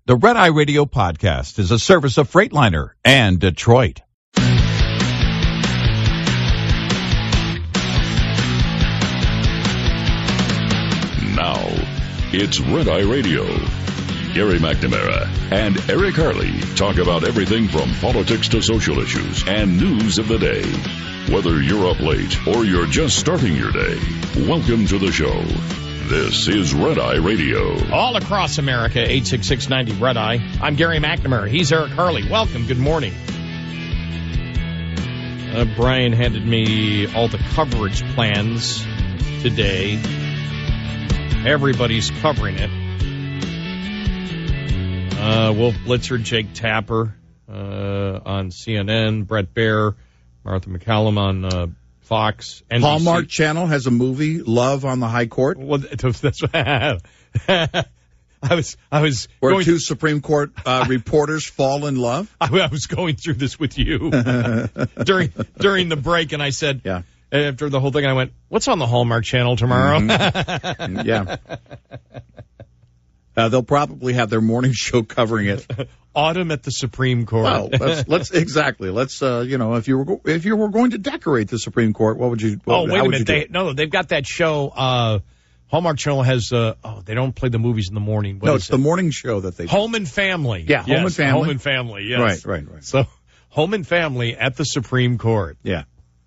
The Red Eye Radio podcast is a service of Freightliner and Detroit. Now, it's Red Eye Radio. Gary McNamara and Eric Harley talk about everything from politics to social issues and news of the day. Whether you're up late or you're just starting your day, welcome to the show. This is Red Eye Radio. All across America, 86690 Red Eye. I'm Gary McNamara. He's Eric Harley. Welcome. Good morning. Brian handed me all the coverage plans today. Everybody's covering it. Wolf Blitzer, Jake Tapper on CNN, Brett Baer, Martha McCallum on Fox. NBC. Hallmark Channel has a movie, Love on the High Court. Well, that's what I was where going two Supreme Court reporters fall in love. I was going through this with you during the break, and I said, yeah. After the whole thing, I went, "What's on the Hallmark Channel tomorrow?" Mm-hmm. Yeah. They'll probably have their morning show covering it. Autumn at the Supreme Court. Well, let's exactly. Let's if you were going to decorate the Supreme Court, what would you? Wait a minute. They've got that show. Hallmark Channel has. They don't play the movies in the morning. It's the morning show that they do. Home and Family. Yeah, yes, Home and Family. Home and Family. Yes, right. So Home and Family at the Supreme Court. Yeah.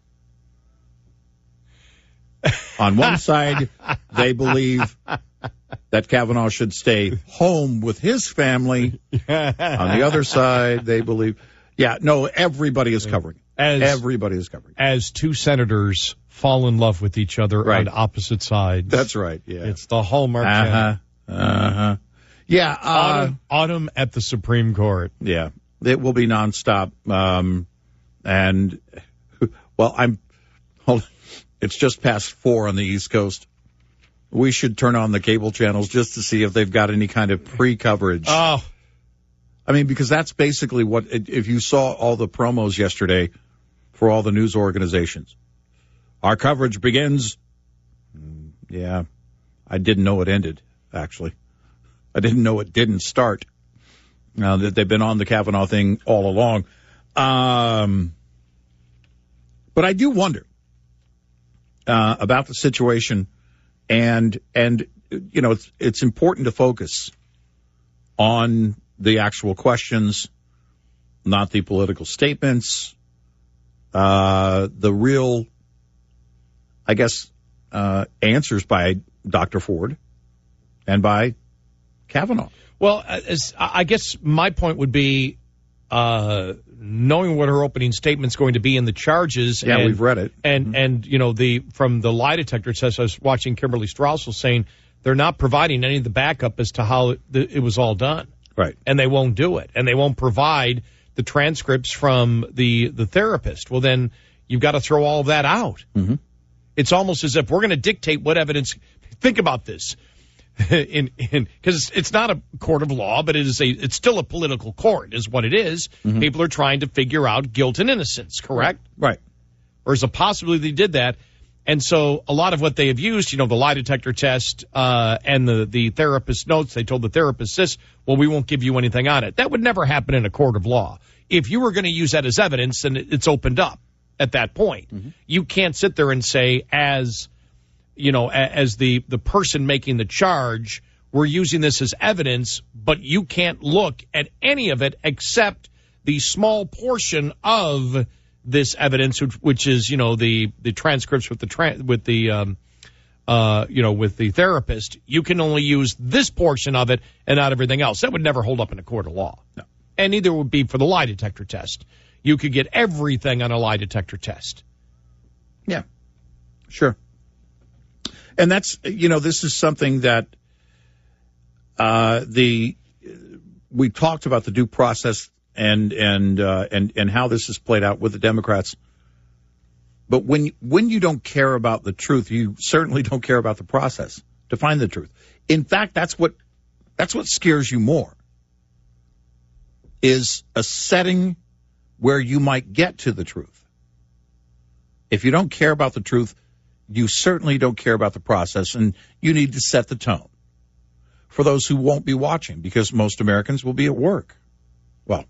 On one side, they believe that Kavanaugh should stay home with his family. On the other side, they believe, everybody is covering. Everybody is covering. As two senators fall in love with each other on opposite sides. That's right, yeah. It's the Hallmark Channel. Yeah. Autumn at the Supreme Court. Yeah. It will be nonstop. It's just past 4 on the East Coast. We should turn on the cable channels just to see if they've got any kind of pre-coverage. Oh. I mean, because that's basically if you saw all the promos yesterday for all the news organizations. Our coverage begins. Yeah. I didn't know it ended, actually. I didn't know it didn't start. Now that they've been on the Kavanaugh thing all along. But I do wonder about the situation. And it's important to focus on the actual questions, not the political statements, the real, I guess, answers by Dr. Ford and by Kavanaugh. Well, I guess my point would be knowing what her opening statement's going to be in the charges. Yeah, we've read it. And from the lie detector test, I was watching Kimberly Strausel saying they're not providing any of the backup as to how it was all done. Right. And they won't do it. And they won't provide the transcripts from the therapist. Well, then you've got to throw all of that out. Mm-hmm. It's almost as if we're going to dictate what evidence. Think about this. Because it's not a court of law, but it's still a political court, is what it is. Mm-hmm. People are trying to figure out guilt and innocence, correct? Right. Or is a possibility they did that. And so a lot of what they have used, the lie detector test and the therapist notes, they told the therapist this, well, we won't give you anything on it. That would never happen in a court of law. If you were going to use that as evidence, then it's opened up at that point. Mm-hmm. You can't sit there and say, as the person making the charge, we're using this as evidence, but you can't look at any of it except the small portion of this evidence, which is, the transcripts with the therapist. You can only use this portion of it and not everything else. That would never hold up in a court of law. No. And neither would be for the lie detector test. You could get everything on a lie detector test. Yeah, sure. And that's, this is something that we talked about the due process and how this is played out with the Democrats. But when you don't care about the truth, you certainly don't care about the process to find the truth. In fact, that's what scares you more, is a setting where you might get to the truth. If you don't care about the truth, you certainly don't care about the process, and you need to set the tone. for those who won't be watching, because most Americans will be at work. Well,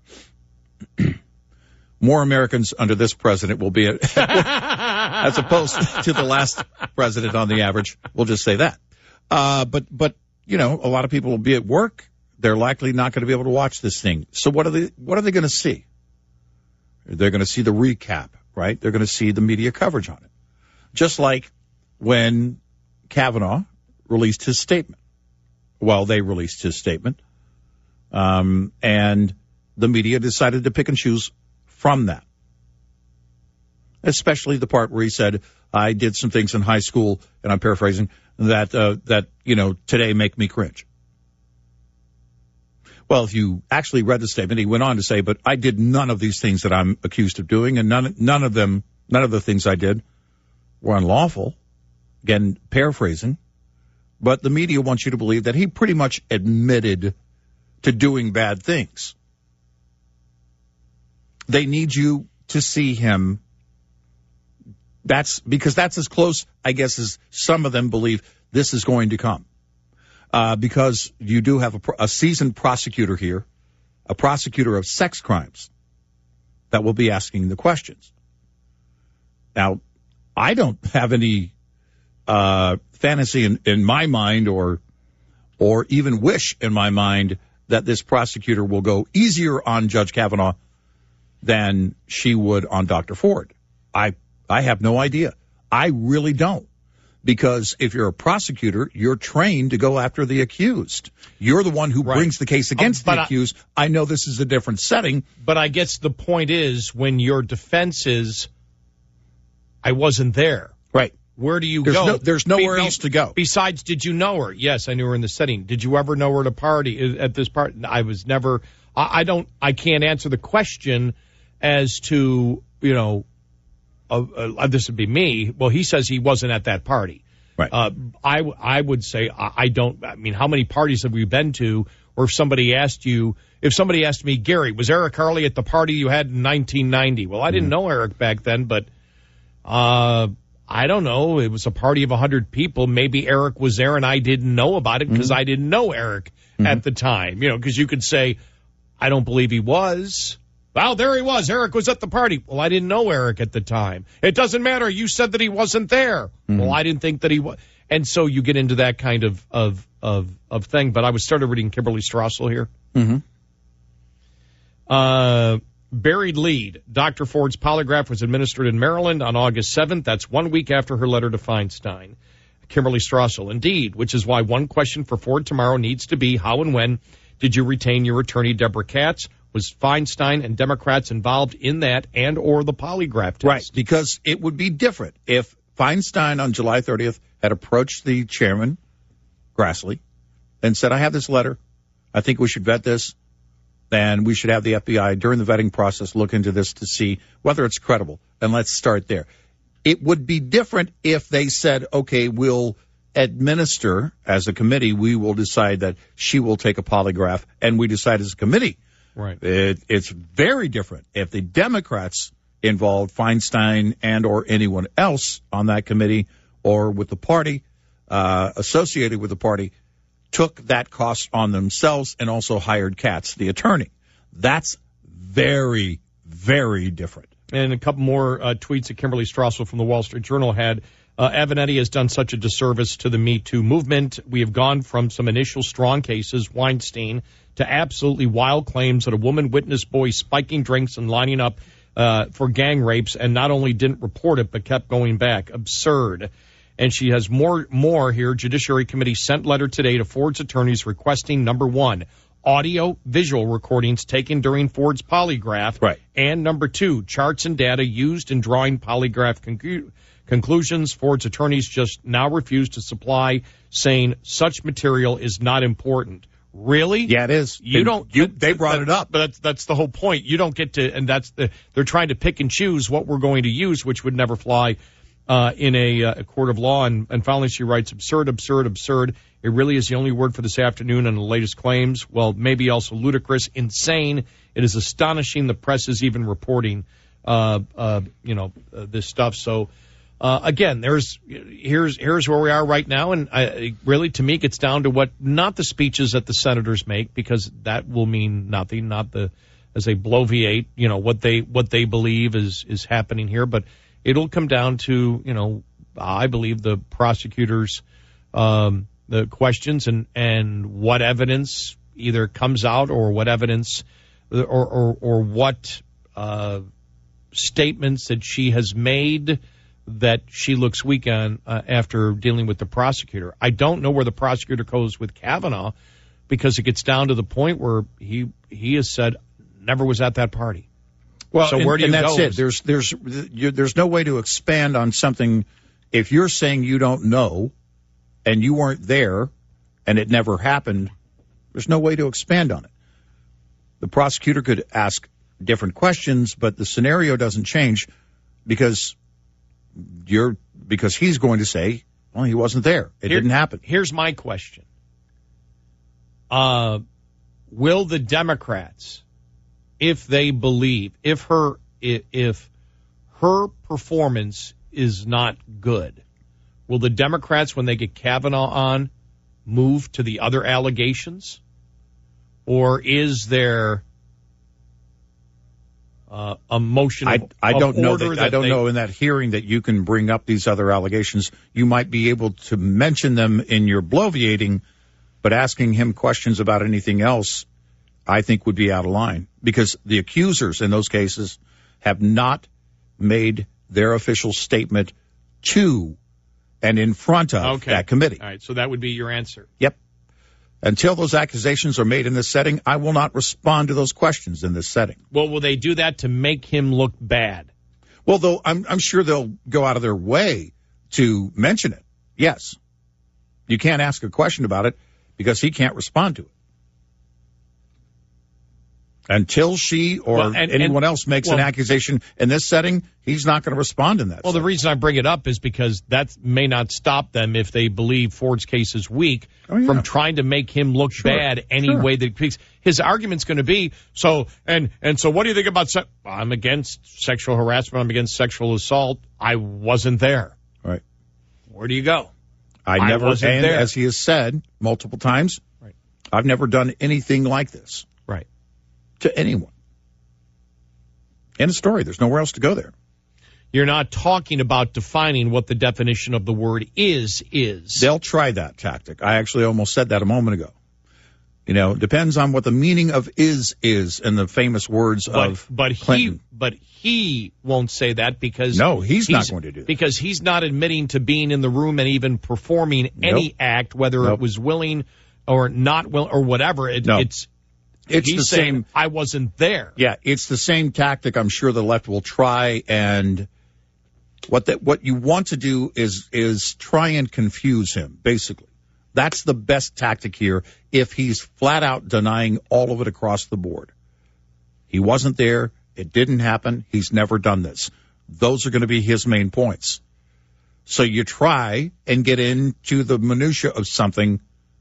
more Americans under this president will be at as opposed to the last president on the average. We'll just say that. But you know, a lot of people will be at work. They're likely not going to be able to watch this thing. So what are they going to see? They're going to see the recap, right? They're going to see the media coverage on it. Just like when Kavanaugh released his statement. Well, they released his statement. And the media decided to pick and choose from that. Especially the part where he said, I did some things in high school, and I'm paraphrasing, that you know, today make me cringe. Well, if you actually read the statement, he went on to say, but I did none of these things that I'm accused of doing, and none of the things I did were unlawful. Again, paraphrasing. But the media wants you to believe that he pretty much admitted to doing bad things. They need you to see him. That's because that's as close, I guess, as some of them believe this is going to come. Because you do have a seasoned prosecutor here, a prosecutor of sex crimes, that will be asking the questions. Now, I don't have any fantasy in my mind or even wish in my mind that this prosecutor will go easier on Judge Kavanaugh than she would on Dr. Ford. I have no idea. I really don't. Because if you're a prosecutor, you're trained to go after the accused. You're the one who brings the case against the accused. I know this is a different setting. But I guess the point is, when your defense is, I wasn't there. Right. Where do you go? There's nowhere else to go. Besides, did you know her? Yes, I knew her in the setting. Did you ever know her at a party? At this party? I was never. I can't answer the question as to, you know, this would be me. Well, he says he wasn't at that party. Right. I would say I don't. I mean, how many parties have we been to? Or if somebody asked me, Gary, was Eric Harley at the party you had in 1990? Well, I didn't know Eric back then, but I don't know. It was a party of 100 people. Maybe Eric was there and I didn't know about it because I didn't know Eric at the time. You know, because you could say, I don't believe he was. Well, there he was. Eric was at the party. Well, I didn't know Eric at the time. It doesn't matter. You said that he wasn't there. Well, I didn't think that he was. And so you get into that kind of thing. But I started reading Kimberly Strassel here. Buried lead. Dr. Ford's polygraph was administered in Maryland on August 7th. That's 1 week after her letter to Feinstein. Kimberly Strassel. Indeed, which is why one question for Ford tomorrow needs to be, how and when did you retain your attorney, Deborah Katz? Was Feinstein and Democrats involved in that and or the polygraph test? Right, because it would be different if Feinstein on July 30th had approached the chairman, Grassley, and said, I have this letter. I think we should vet this, and we should have the FBI during the vetting process look into this to see whether it's credible. And let's start there. It would be different if they said, okay, we'll administer as a committee, we will decide that she will take a polygraph, and we decide as a committee. Right. It's very different if the Democrats involved, Feinstein and or anyone else on that committee or with the party, associated with the party, took that cost on themselves and also hired Katz, the attorney. That's very, very different. And a couple more tweets that Kimberly Strassel from the Wall Street Journal had. Avenatti has done such a disservice to the Me Too movement. We have gone from some initial strong cases, Weinstein, to absolutely wild claims that a woman witnessed boys spiking drinks and lining up for gang rapes, and not only didn't report it, but kept going back. Absurd. And she has more here. Judiciary Committee sent letter today to Ford's attorneys requesting, number one, audio, visual recordings taken during Ford's polygraph. Right. And number two, charts and data used in drawing polygraph conclusions. Ford's attorneys just now refuse to supply, saying such material is not important. Really? Yeah, it is. They brought it up. But that's the whole point. You don't get to, and they're trying to pick and choose what we're going to use, which would never fly in a court of law. And finally, she writes, absurd, absurd, absurd. It really is the only word for this afternoon on the latest claims. Well, maybe also ludicrous, insane. It is astonishing the press is even reporting, this stuff. So Again, here's where we are right now, and really, to me, it gets down to not the speeches that the senators make, because that will mean nothing, not as they bloviate, what they believe is happening here, but it'll come down to, I believe the prosecutors, the questions and what evidence either comes out, or what evidence or what statements that she has made that she looks weak on after dealing with the prosecutor. I don't know where the prosecutor goes with Kavanaugh, because it gets down to the point where he has said never was at that party. Well, so where do you that's go? it. There's no way to expand on something if you're saying you don't know and you weren't there and it never happened. There's no way to expand on it. The prosecutor could ask different questions, but the scenario doesn't change because he's going to say, well, he wasn't there. It didn't happen. Here's my question. Will the Democrats, if they believe, if her performance is not good, will the Democrats, when they get Kavanaugh on, move to the other allegations? Or is there a motion I don't know order I don't know in that hearing that you can bring up these other allegations. You might be able to mention them in your bloviating, but asking him questions about anything else, I think, would be out of line, because the accusers in those cases have not made their official statement to and in front of that committee. All right, so that would be your answer. Yep. Until those accusations are made in this setting, I will not respond to those questions in this setting. Well, will they do that to make him look bad? Well, though, I'm sure they'll go out of their way to mention it. Yes. You can't ask a question about it because he can't respond to it. Until she or anyone else makes an accusation in this setting, he's not going to respond in that setting. The reason I bring it up is because that may not stop them, if they believe Ford's case is weak, from trying to make him look bad any way that he speaks. His argument's going to be, so what do you think about I'm against sexual harassment, I'm against sexual assault. I wasn't there. Right. Where do you go? I never wasn't there. As he has said multiple times, right, I've never done anything like this. Right. To anyone. End of story. There's nowhere else to go there. You're not talking about defining what the definition of the word is. They'll try that tactic. I actually almost said that a moment ago. Depends on what the meaning of is in the famous words of Clinton. But he won't say that because... No, he's not going to do that. Because he's not admitting to being in the room and even performing any act, whether it was willing or not willing or whatever. He's the saying, same. I wasn't there. Yeah, it's the same tactic I'm sure the left will try, and what you want to do is try and confuse him, basically. That's the best tactic here if he's flat out denying all of it across the board. He wasn't there. It didn't happen. He's never done this. Those are going to be his main points. So you try and get into the minutia of something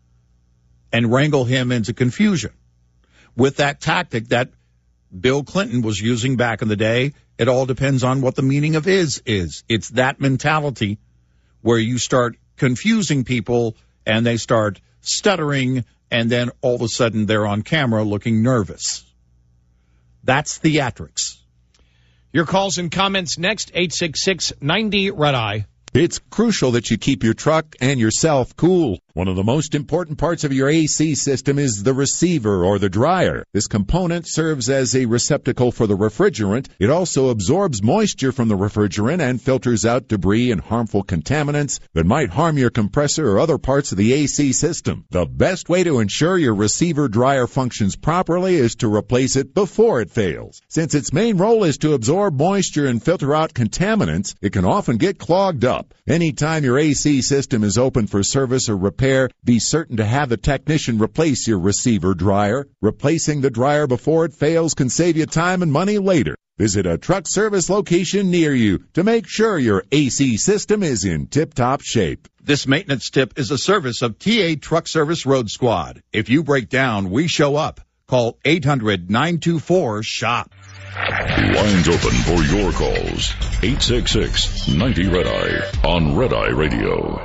and wrangle him into confusion. With that tactic that Bill Clinton was using back in the day, it all depends on what the meaning of is. It's that mentality where you start confusing people and they start stuttering, and then all of a sudden they're on camera looking nervous. That's theatrics. Your calls and comments next, 866-90-RED-EYE. It's crucial that you keep your truck and yourself cool. One of the most important parts of your AC system is the receiver or the dryer. This component serves as a receptacle for the refrigerant. It also absorbs moisture from the refrigerant and filters out debris and harmful contaminants that might harm your compressor or other parts of the AC system. The best way to ensure your receiver dryer functions properly is to replace it before it fails. Since its main role is to absorb moisture and filter out contaminants, it can often get clogged up. Anytime your AC system is open for service or repair, be certain to have the technician replace your receiver dryer. Replacing the dryer before it fails can save you time and money later. Visit a truck service location near you to make sure your AC system is in tip-top shape. This maintenance tip is a service of TA Truck Service Road Squad. If you break down, we show up. Call 800-924-SHOP. Lines open for your calls. 866-90-RED-EYE on Red Eye Radio.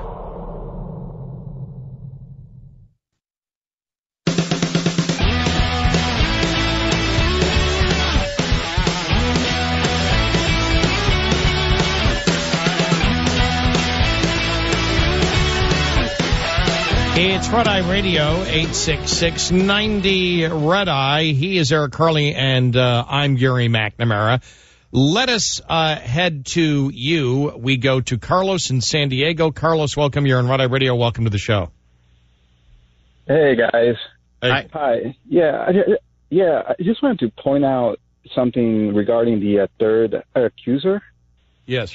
It's Red Eye Radio, 866-90-RED-EYE. He is Eric Carly, and I'm Gary McNamara. Let us head to you. We go to Carlos in San Diego. Carlos, welcome. You're on Red Eye Radio. Welcome to the show. Hey, guys. Hey. Hi. Yeah, I just wanted to point out something regarding the third accuser. Yes.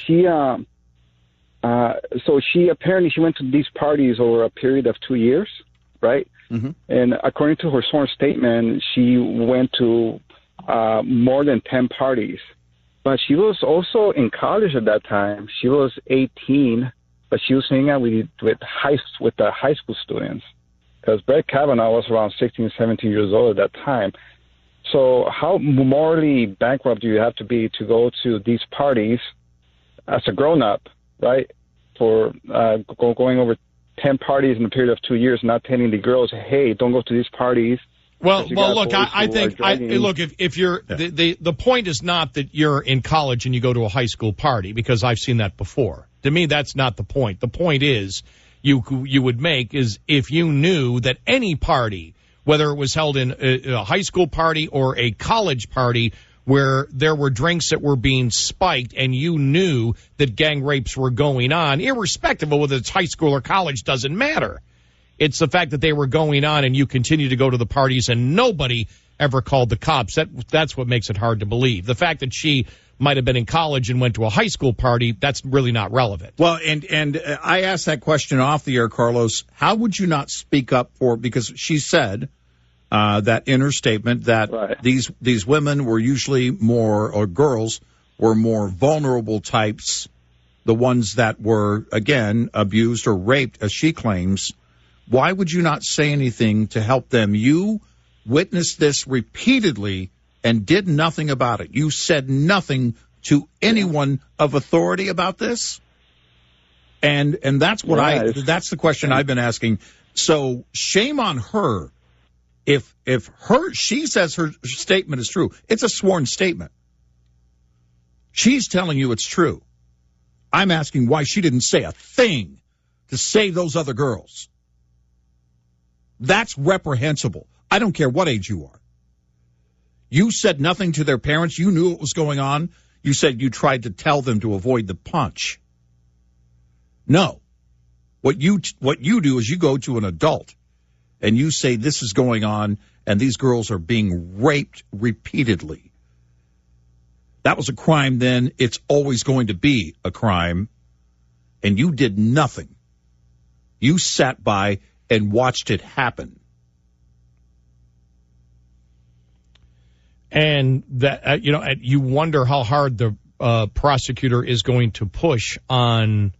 She apparently went to these parties over a period of 2 years, right? Mm-hmm. And according to her sworn statement, she went to more than 10 parties. But she was also in college at that time. She was 18, but she was hanging out with the high school students. Because Brett Kavanaugh was around 16, 17 years old at that time. So how morally bankrupt do you have to be to go to these parties as a grown-up, right, for going over 10 parties in a period of 2 years, not telling the girls, hey, don't go to these parties. Well, look, I think, if you're, the point is not that you're in college and you go to a high school party, because I've seen that before. To me, that's not the point. The point is, you would make is if you knew that any party, whether it was held in a high school party or a college party, where there were drinks that were being spiked and you knew that gang rapes were going on, irrespective of whether it's high school or college, doesn't matter. It's the fact that they were going on and you continue to go to the parties and nobody ever called the cops. That's what makes it hard to believe. The fact that she might have been in college and went to a high school party, that's really not relevant. Well, and I asked that question off the air, Carlos. How would you not speak up for, because she said that in her statement that right. these women were usually more, or girls were more vulnerable types, the ones that were, again, abused or raped, as she claims. Why would you not say anything to help them? You witnessed this repeatedly and did nothing about it. You said nothing to anyone of authority about this. And that's what that's the question I've been asking. So shame on her. If she says her statement is true, it's a sworn statement. She's telling you it's true. I'm asking why she didn't say a thing to save those other girls. That's reprehensible. I don't care what age you are. You said nothing to their parents. You knew what was going on. You said you tried to tell them to avoid the punch. No. What you do is you go to an adult and you say this is going on and these girls are being raped repeatedly. That was a crime then. It's always going to be a crime. And you did nothing. You sat by and watched it happen. And that, you wonder how hard the prosecutor is going to push on,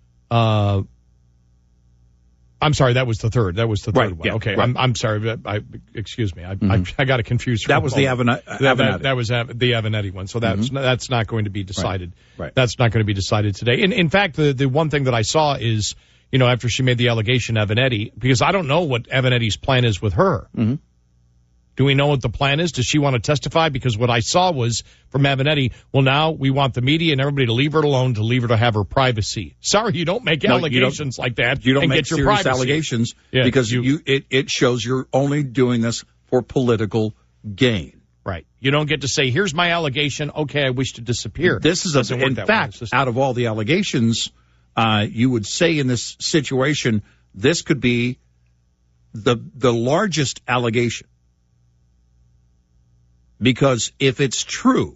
I'm sorry, that was the third. That was the third one. Yeah, okay, right. I'm sorry. Excuse me. I got it confused. That was the Avenatti. That was the Avenatti one. So that's not going to be decided. Right. That's not going to be decided today. In fact, the one thing that I saw is, after she made the allegation, Avenatti, because I don't know what Avenatti's plan is with her. Mm-hmm. Do we know what the plan is? Does she want to testify? Because what I saw was from Avenatti, well, now we want the media and everybody to leave her alone, to leave her to have her privacy. Sorry, you don't make allegations like that. You don't and make get your serious privacy. allegations because it shows you're only doing this for political gain. Right. You don't get to say, here's my allegation. Okay, I wish to disappear. This is, in fact, out of all the allegations, you would say in this situation, this could be the largest allegation. Because if it is true,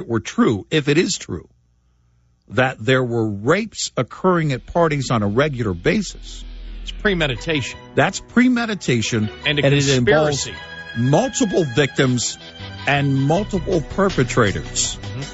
that there were rapes occurring at parties on a regular basis, it's premeditation. That's premeditation. And a conspiracy. It involves multiple victims and multiple perpetrators. Mm-hmm.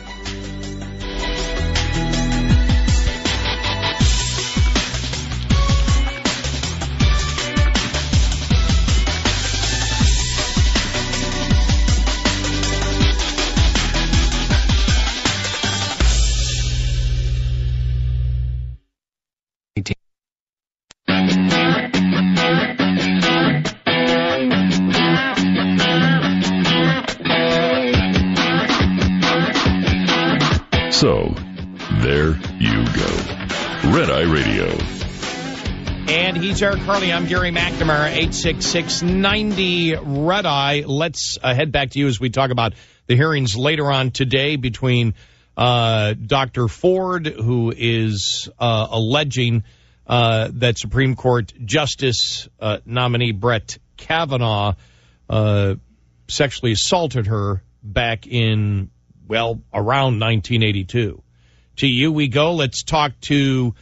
So, there you go. Red Eye Radio. And he's Eric Harley. I'm Gary McNamara, 866-90-RED-EYE. Let's head back to you as we talk about the hearings later on today between Dr. Ford, who is alleging that Supreme Court Justice nominee Brett Kavanaugh sexually assaulted her back in, around 1982. To you we go. Let's talk to,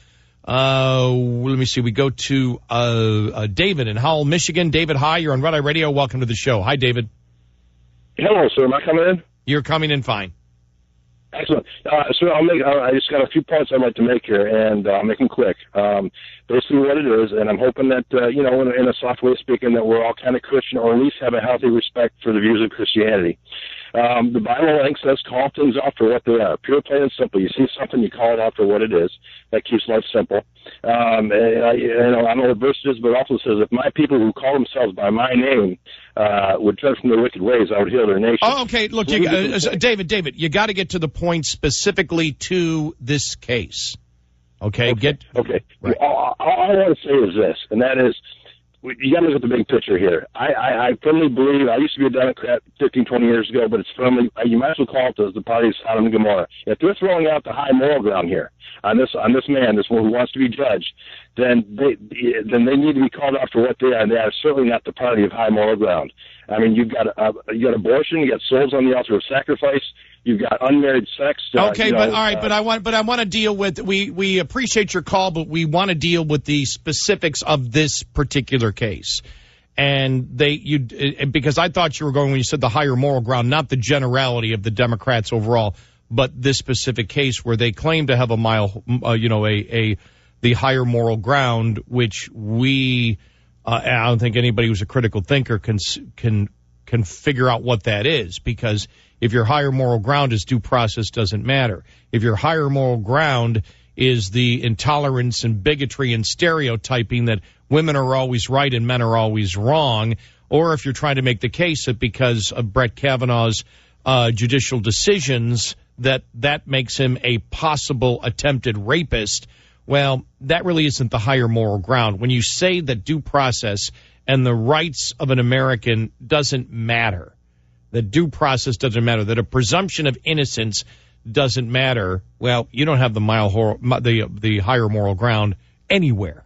let me see, we go to David in Howell, Michigan. David, hi, you're on Red Eye Radio. Welcome to the show. Hi, David. Hello, sir. Am I coming in? You're coming in fine. Excellent. So I just got a few points I'd like to make here, and I'll make them quick. Basically what it is, and I'm hoping that, in a soft way of speaking, that we're all kind of Christian, or at least have a healthy respect for the views of Christianity. The Bible, I think, says call things out for what they are. Pure, plain, and simple. You see something, you call it out for what it is. That keeps life simple. I don't know what verse it is, but it also says, if my people who call themselves by my name would turn from their wicked ways, I would heal their nation. Oh, okay. Look, David, you got to get to the point specifically to this case. Okay. Okay. Right. All I want to say is this, and that is, you got to look at the big picture here. I firmly believe, I used to be a Democrat 15, 20 years ago, but it's firmly, you might as well call it the party of Sodom and Gomorrah. If they're throwing out the high moral ground here on this man, this one who wants to be judged, then they need to be called out for what they are, and they are certainly not the party of high moral ground. I mean, you got abortion, you got souls on the altar of sacrifice, you've got unmarried sex. Okay, but I want to deal with. We appreciate your call, but we want to deal with the specifics of this particular case. And because I thought you were going when you said the higher moral ground, not the generality of the Democrats overall, but this specific case where they claim to have the higher moral ground, which we. I don't think anybody who's a critical thinker can figure out what that is, because if your higher moral ground is due process doesn't matter. If your higher moral ground is the intolerance and bigotry and stereotyping that women are always right and men are always wrong, or if you're trying to make the case that because of Brett Kavanaugh's judicial decisions that makes him a possible attempted rapist, well, that really isn't the higher moral ground. When you say that due process and the rights of an American doesn't matter, that due process doesn't matter, that a presumption of innocence doesn't matter, well, you don't have the higher moral ground anywhere.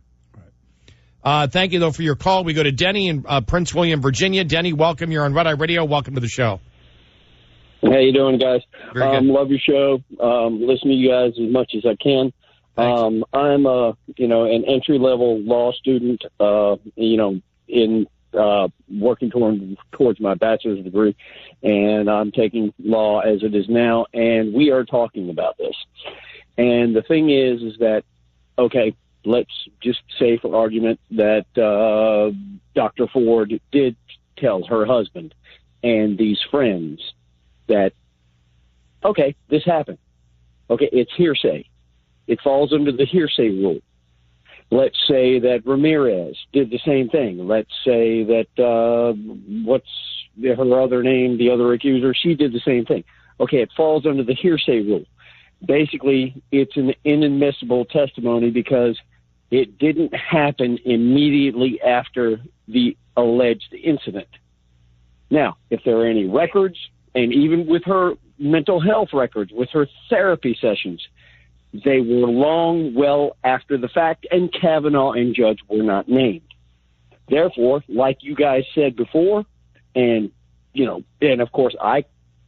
Right. Thank you, though, for your call. We go to Denny in Prince William, Virginia. Denny, welcome. You're on Red Eye Radio. Welcome to the show. How you doing, guys? Very good. Love your show. Listen to you guys as much as I can. I'm an entry-level law student, in working towards my bachelor's degree, and I'm taking law as it is now, and we are talking about this. And the thing is that, okay, let's just say for argument that Dr. Ford did tell her husband and these friends that, okay, this happened. Okay, it's hearsay. It falls under the hearsay rule. Let's say that Ramirez did the same thing. Let's say that, what's her other name, the other accuser, she did the same thing. Okay, it falls under the hearsay rule. Basically, it's an inadmissible testimony because it didn't happen immediately after the alleged incident. Now, if there are any records, and even with her mental health records, with her therapy sessions, they were well after the fact, and Kavanaugh and Judge were not named. Therefore, like you guys said before, and of course I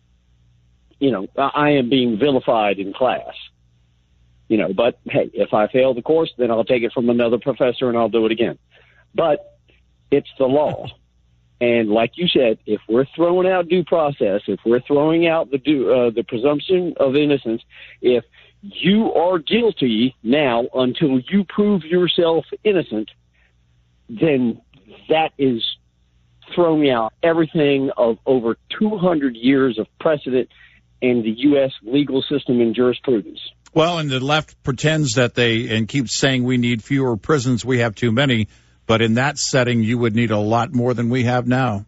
am being vilified in class, but hey, if I fail the course, then I'll take it from another professor and I'll do it again. But it's the law. And like you said, if we're throwing out due process, if we're throwing out the presumption of innocence, if you are guilty now until you prove yourself innocent, then that is throwing out everything of over 200 years of precedent in the U.S. legal system and jurisprudence. Well, and the left pretends that and keeps saying we need fewer prisons, we have too many, but in that setting you would need a lot more than we have now.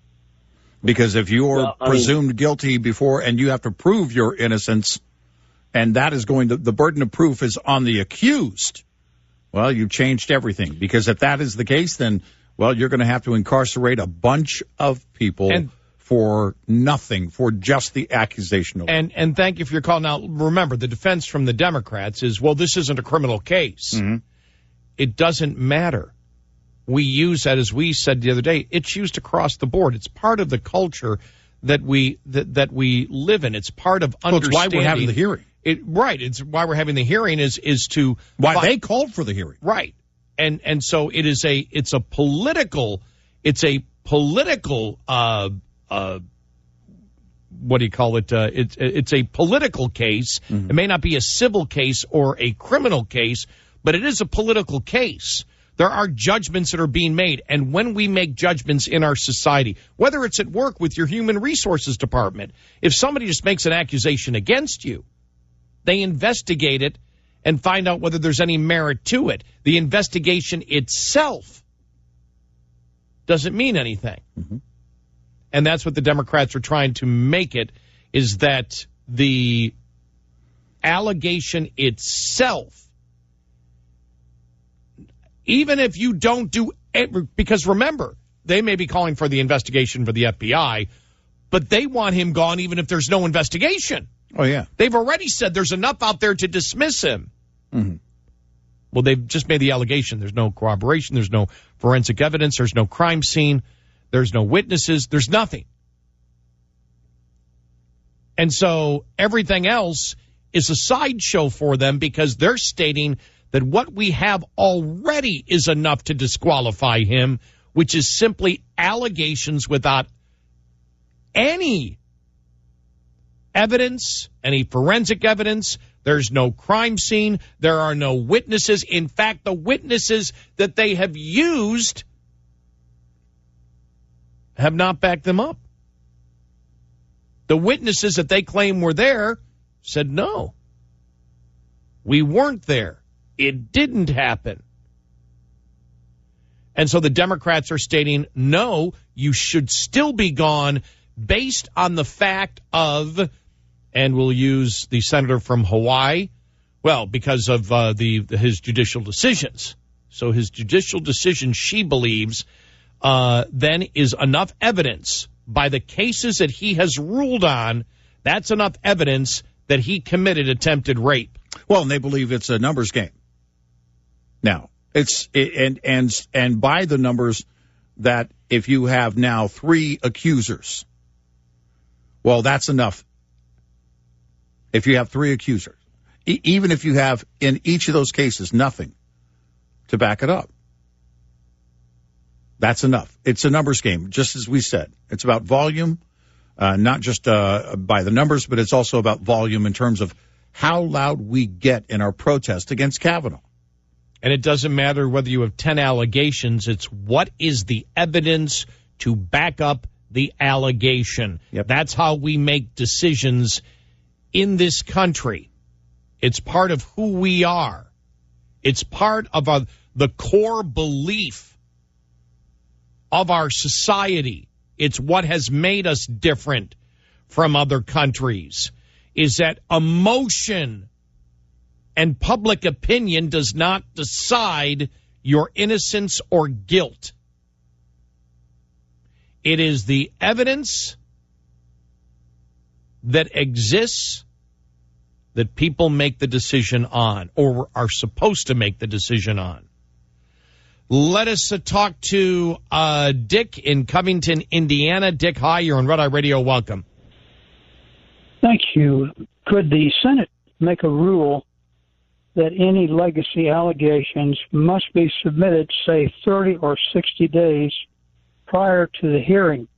Because if you're presumed guilty before and you have to prove your innocence, and that is the burden of proof is on the accused. Well, you changed everything, because if that is the case, then, well, you're going to have to incarcerate a bunch of people for nothing, for just the accusation. And thank you for your call. Now, remember, the defense from the Democrats is, well, this isn't a criminal case. Mm-hmm. It doesn't matter. We use that, as we said the other day, it's used across the board. It's part of the culture that we live in. It's part of understanding. Well, it's why we're having the hearing. Right. It's why we're having the hearing is to why they called for the hearing. Right. And so it's a political what do you call it? It's a political case. Mm-hmm. It may not be a civil case or a criminal case, but it is a political case. There are judgments that are being made, and when we make judgments in our society, whether it's at work with your human resources department, if somebody just makes an accusation against you, they investigate it and find out whether there's any merit to it. The investigation itself doesn't mean anything. Mm-hmm. And that's what the Democrats are trying to make it, is that the allegation itself, even if you don't do it, because remember, they may be calling for the investigation for the FBI, but they want him gone even if there's no investigation. Oh, yeah. They've already said there's enough out there to dismiss him. Mm-hmm. Well, they've just made the allegation. There's no corroboration. There's no forensic evidence. There's no crime scene. There's no witnesses. There's nothing. And so everything else is a sideshow for them, because they're stating that what we have already is enough to disqualify him, which is simply allegations without any evidence, any forensic evidence. There's no crime scene. There are no witnesses. In fact, the witnesses that they have used have not backed them up. The witnesses that they claim were there said, no, we weren't there. It didn't happen. And so the Democrats are stating, no, you should still be gone, based on the fact of, and we'll use the senator from Hawaii, well, because of his judicial decisions. So his judicial decision, she believes, then is enough evidence by the cases that he has ruled on. That's enough evidence that he committed attempted rape. Well, and they believe it's a numbers game. Now, and by the numbers, that if you have now 3 accusers, well, that's enough. If you have 3 accusers, even if you have in each of those cases nothing to back it up, that's enough. It's a numbers game, just as we said. It's about volume, not just by the numbers, but it's also about volume in terms of how loud we get in our protest against Kavanaugh. And it doesn't matter whether you have 10 allegations. It's what is the evidence to back up the allegation. Yep. That's how we make decisions in this country. It's part of who we are. It's part of the core belief of our society. It's what has made us different from other countries, is that emotion and public opinion does not decide your innocence or guilt. It is the evidence that exists that people make the decision on, or are supposed to make the decision on. Let us talk to Dick in Covington, Indiana. Dick, hi, you're on Red Eye Radio. Welcome. Thank you. Could the Senate make a rule that any legacy allegations must be submitted, say, 30 or 60 days prior to the hearing?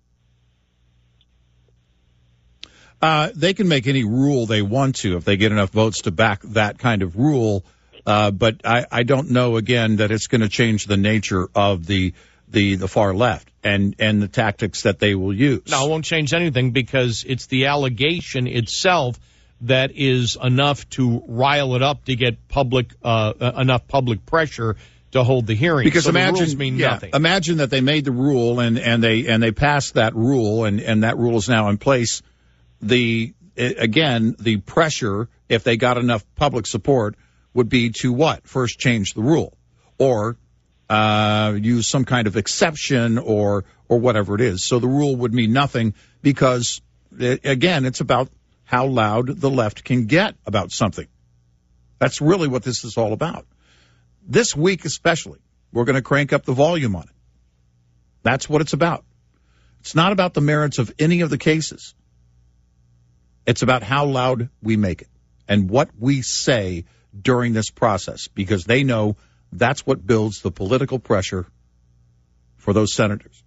They can make any rule they want to if they get enough votes to back that kind of rule. But I don't know, again, that it's going to change the nature of the far left and the tactics that they will use. No, it won't change anything, because it's the allegation itself that is enough to rile it up to get enough public pressure to hold the hearing. Because so imagine, the rules mean nothing. Imagine that they made the rule and they passed that rule and that rule is now in place. again, the pressure, if they got enough public support, would be to what? First change the rule or use some kind of exception or whatever it is. So the rule would mean nothing because, again, it's about how loud the left can get about something. That's really what this is all about. This week especially, we're going to crank up the volume on it. That's what it's about. It's not about the merits of any of the cases. It's about how loud we make it and what we say during this process, because they know that's what builds the political pressure for those senators.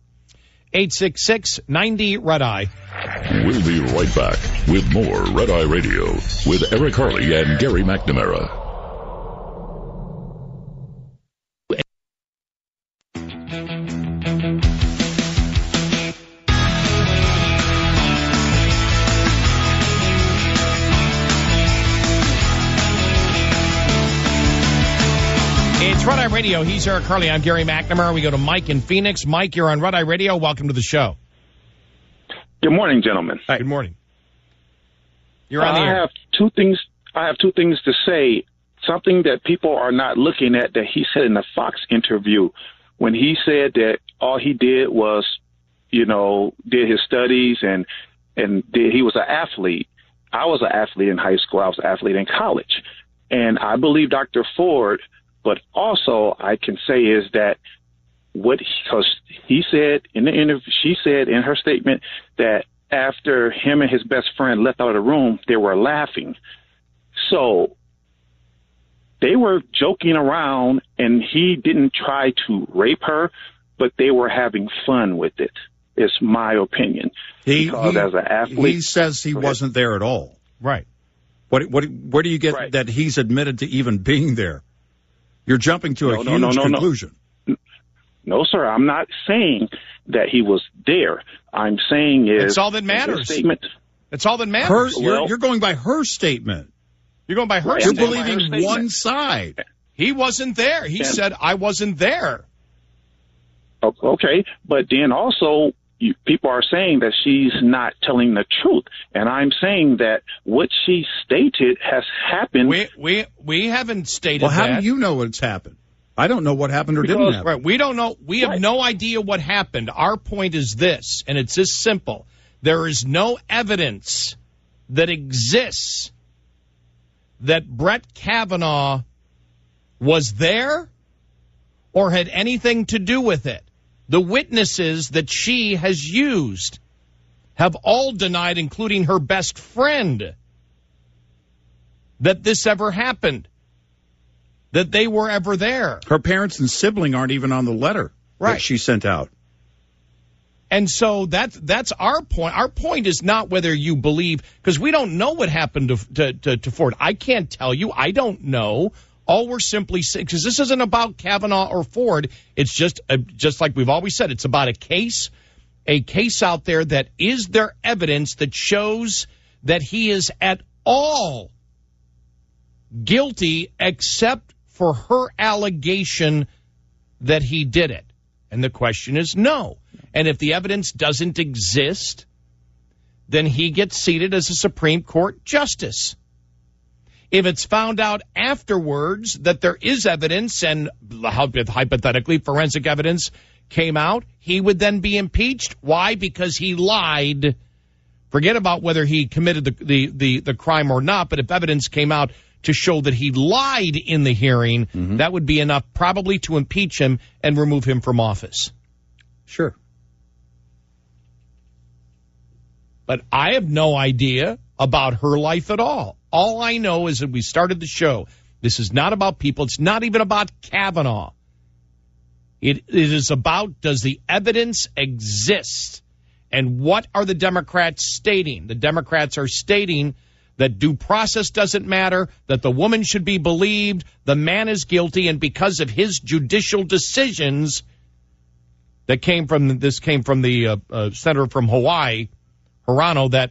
866-90-RED-EYE. We'll be right back with more Red Eye Radio with Eric Harley and Gary McNamara. Red Eye Radio. He's Eric Harley. I'm Gary McNamara. We go to Mike in Phoenix. Mike, you're on Red Eye Radio. Welcome to the show. Good morning, gentlemen. Hi. Good morning. You're on the air. I have two things to say. Something that people are not looking at that he said in the Fox interview when he said that all he did was, did his studies and he was an athlete. I was an athlete in high school. I was an athlete in college. And I believe Dr. Ford. But also, I can say is that because he said in the interview, she said in her statement that after him and his best friend left out of the room, they were laughing. So they were joking around, and he didn't try to rape her, but they were having fun with it. Is my opinion. Because as an athlete, he says he wasn't there at all. Right. Where do you get that he's admitted to even being there? You're jumping to a huge conclusion. No, sir. I'm not saying that he was there. I'm saying is it's all that matters. Statement. It's all that matters. You're going by her statement. You're going by her statement. You're believing one side. He wasn't there. He said, I wasn't there. Okay. But then also, people are saying that she's not telling the truth. And I'm saying that what she stated has happened. We haven't stated that. Well, how do you know what's happened? I don't know what happened or didn't happen. Right, we don't know. We have no idea what happened. Our point is this, and it's this simple. There is no evidence that exists that Brett Kavanaugh was there or had anything to do with it. The witnesses that she has used have all denied, including her best friend, that this ever happened, that they were ever there. Her parents and sibling aren't even on the letter that she sent out. And so that's our point. Our point is not whether you believe, because we don't know what happened to Ford. I can't tell you. I don't know. All we're simply saying, because this isn't about Kavanaugh or Ford, it's just like we've always said, it's about a case out there that is there evidence that shows that he is at all guilty except for her allegation that he did it. And the question is no. And if the evidence doesn't exist, then he gets seated as a Supreme Court justice. If it's found out afterwards that there is evidence and hypothetically forensic evidence came out, he would then be impeached. Why? Because he lied. Forget about whether he committed the crime or not, but if evidence came out to show that he lied in the hearing, that would be enough probably to impeach him and remove him from office. Sure. But I have no idea about her life at all. All I know is that we started the show. This is not about people. It's not even about Kavanaugh. It is about, does the evidence exist? And what are the Democrats stating? The Democrats are stating that due process doesn't matter, that the woman should be believed, the man is guilty, and because of his judicial decisions that came from the senator from Hawaii, Hirano, that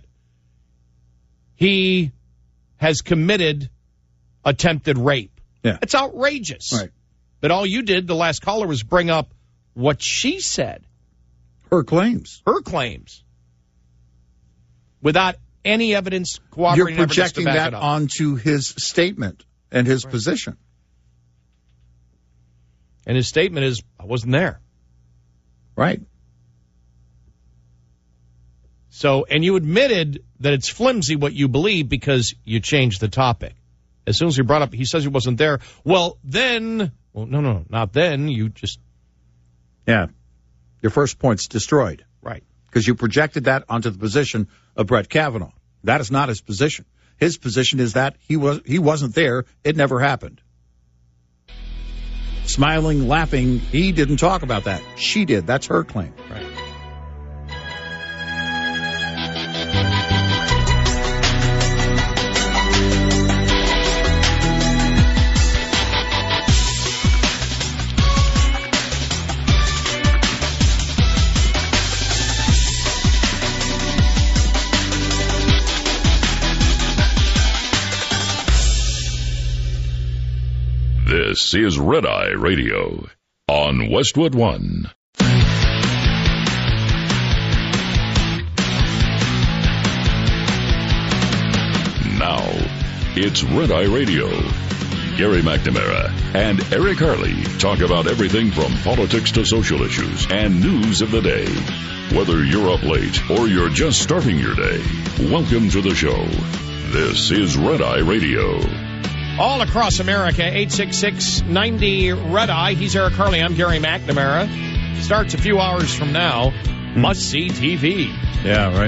he has committed attempted rape. Yeah. It's outrageous. Right. But all you did, the last caller, was bring up what she said. Her claims. Her claims. Without any evidence cooperating You're evidence to projecting back that it up. onto his statement and his position. And his statement is, I wasn't there. Right. So, and you admitted that it's flimsy what you believe because you changed the topic. As soon as he brought up, he says he wasn't there. Well, no, not then. You just. Yeah. Your first point's destroyed. Right. Because you projected that onto the position of Brett Kavanaugh. That is not his position. His position is that he wasn't there. It never happened. Smiling, laughing, he didn't talk about that. She did. That's her claim. Right. This is Red Eye Radio on Westwood One. Now, it's Red Eye Radio. Gary McNamara and Eric Harley talk about everything from politics to social issues and news of the day. Whether you're up late or you're just starting your day, welcome to the show. This is Red Eye Radio. All across America, 866-90-RED-EYE. He's Eric Harley. I'm Gary McNamara. Starts a few hours from now. Must-see TV. Yeah, right.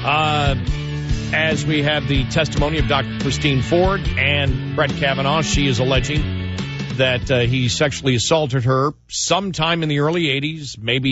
As we have the testimony of Dr. Christine Ford and Brett Kavanaugh, she is alleging that he sexually assaulted her sometime in the early 80s, maybe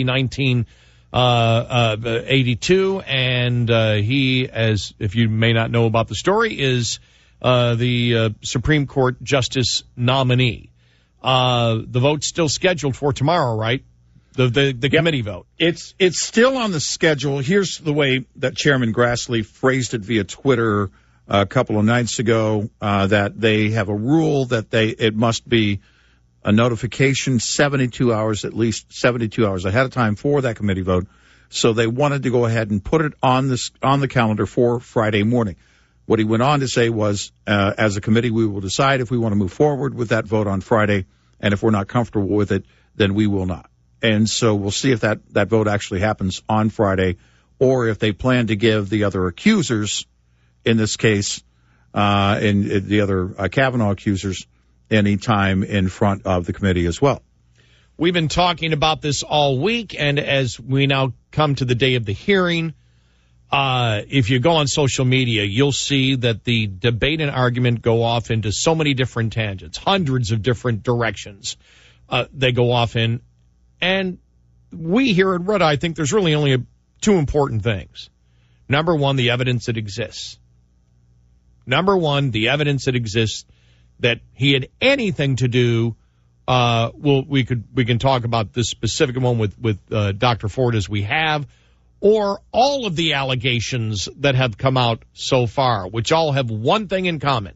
1982. And he, as if you may not know about the story, is the Supreme Court Justice nominee. The vote's still scheduled for tomorrow, right? The committee vote. It's still on the schedule. Here's the way that Chairman Grassley phrased it via Twitter a couple of nights ago, that they have a rule that it must be a notification 72 hours, at least 72 hours ahead of time for that committee vote. So they wanted to go ahead and put it on the calendar for Friday morning. What he went on to say was, as a committee, we will decide if we want to move forward with that vote on Friday, and if we're not comfortable with it, then we will not. And so we'll see if that vote actually happens on Friday, or if they plan to give the other accusers, in this case, and the other Kavanaugh accusers, any time in front of the committee as well. We've been talking about this all week, and as we now come to the day of the hearing, if you go on social media, you'll see that the debate and argument go off into so many different tangents, hundreds of different directions they go off in. And we here at Red Eye think there's really only two important things. Number one, the evidence that exists. Number one, the evidence that exists that he had anything to do. We can talk about this specific one with Dr. Ford as we have, or all of the allegations that have come out so far, which all have one thing in common: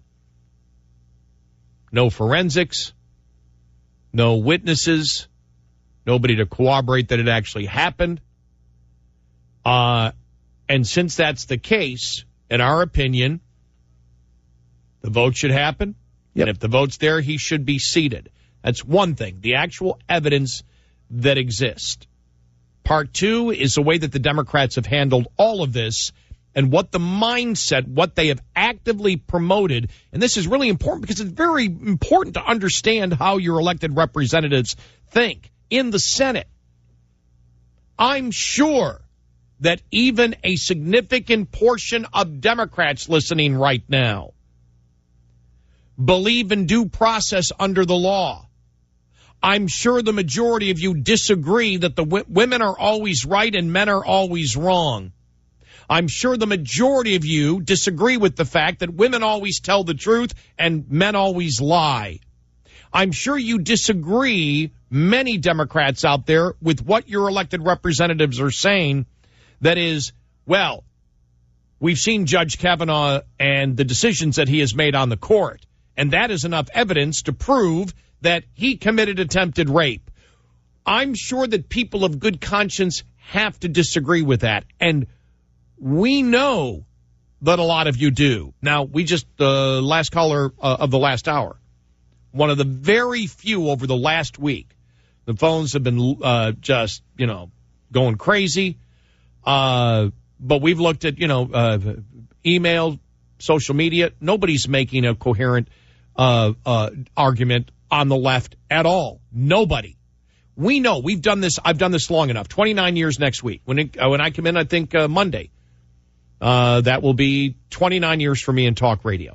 no forensics, no witnesses, nobody to corroborate that it actually happened. And since that's the case, in our opinion, the vote should happen. Yep. And if the vote's there, he should be seated. That's one thing, the actual evidence that exists. Part two is the way that the Democrats have handled all of this and what the mindset, what they have actively promoted. And this is really important because it's very important to understand how your elected representatives think. In the Senate, I'm sure that even a significant portion of Democrats listening right now believe in due process under the law. I'm sure the majority of you disagree that the women are always right and men are always wrong. I'm sure the majority of you disagree with the fact that women always tell the truth and men always lie. I'm sure you disagree, many Democrats out there, with what your elected representatives are saying. That is, well, we've seen Judge Kavanaugh and the decisions that he has made on the court, and that is enough evidence to prove that he committed attempted rape. I'm sure that people of good conscience have to disagree with that. And we know that a lot of you do. Now, we just, the last caller of the last hour, one of the very few over the last week, the phones have been just, going crazy. But we've looked at, email, social media. Nobody's making a coherent argument on the left at all. Nobody. We know. We've done this. I've done this long enough. 29 years next week. When I come in, I think Monday. That will be 29 years for me in talk radio.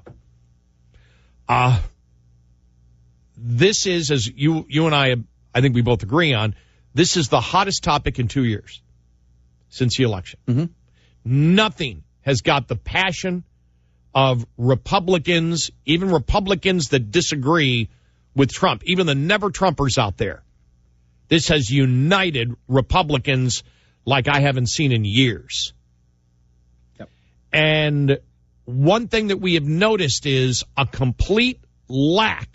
This is, as you and I think we both agree on, this is the hottest topic in 2 years since the election. Mm-hmm. Nothing has got the passion of Republicans, even Republicans that disagree with Trump, even the never-Trumpers out there. This has united Republicans like I haven't seen in years. Yep. And one thing that we have noticed is a complete lack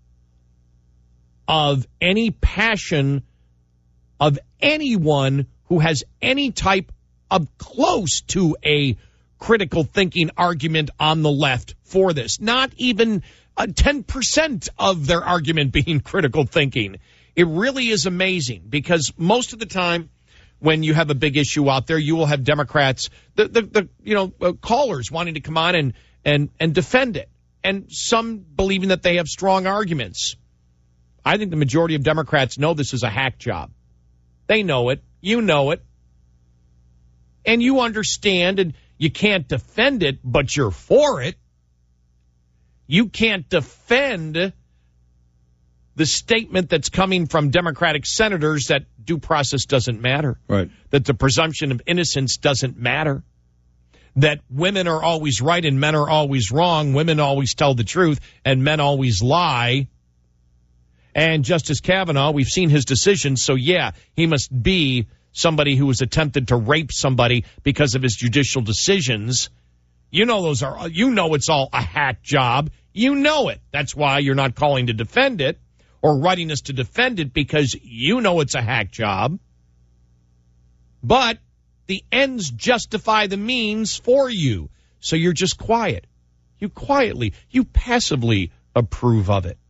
of any passion of anyone who has any type of close to a critical thinking argument on the left for this. Not even 10% of their argument being critical thinking. It really is amazing because most of the time when you have a big issue out there, you will have Democrats, callers wanting to come on and defend it. And some believing that they have strong arguments. I think the majority of Democrats know this is a hack job. They know it. You know it. And you understand, and you can't defend it, but you're for it. You can't defend the statement that's coming from Democratic senators that due process doesn't matter. Right. That the presumption of innocence doesn't matter. That women are always right and men are always wrong. Women always tell the truth and men always lie. And Justice Kavanaugh, we've seen his decisions, so yeah, he must be somebody who was attempted to rape somebody because of his judicial decisions. It's all a hack job. You know it. That's why you're not calling to defend it or writing us to defend it, because you know it's a hack job. But the ends justify the means for you. So you're just quiet. You passively approve of it.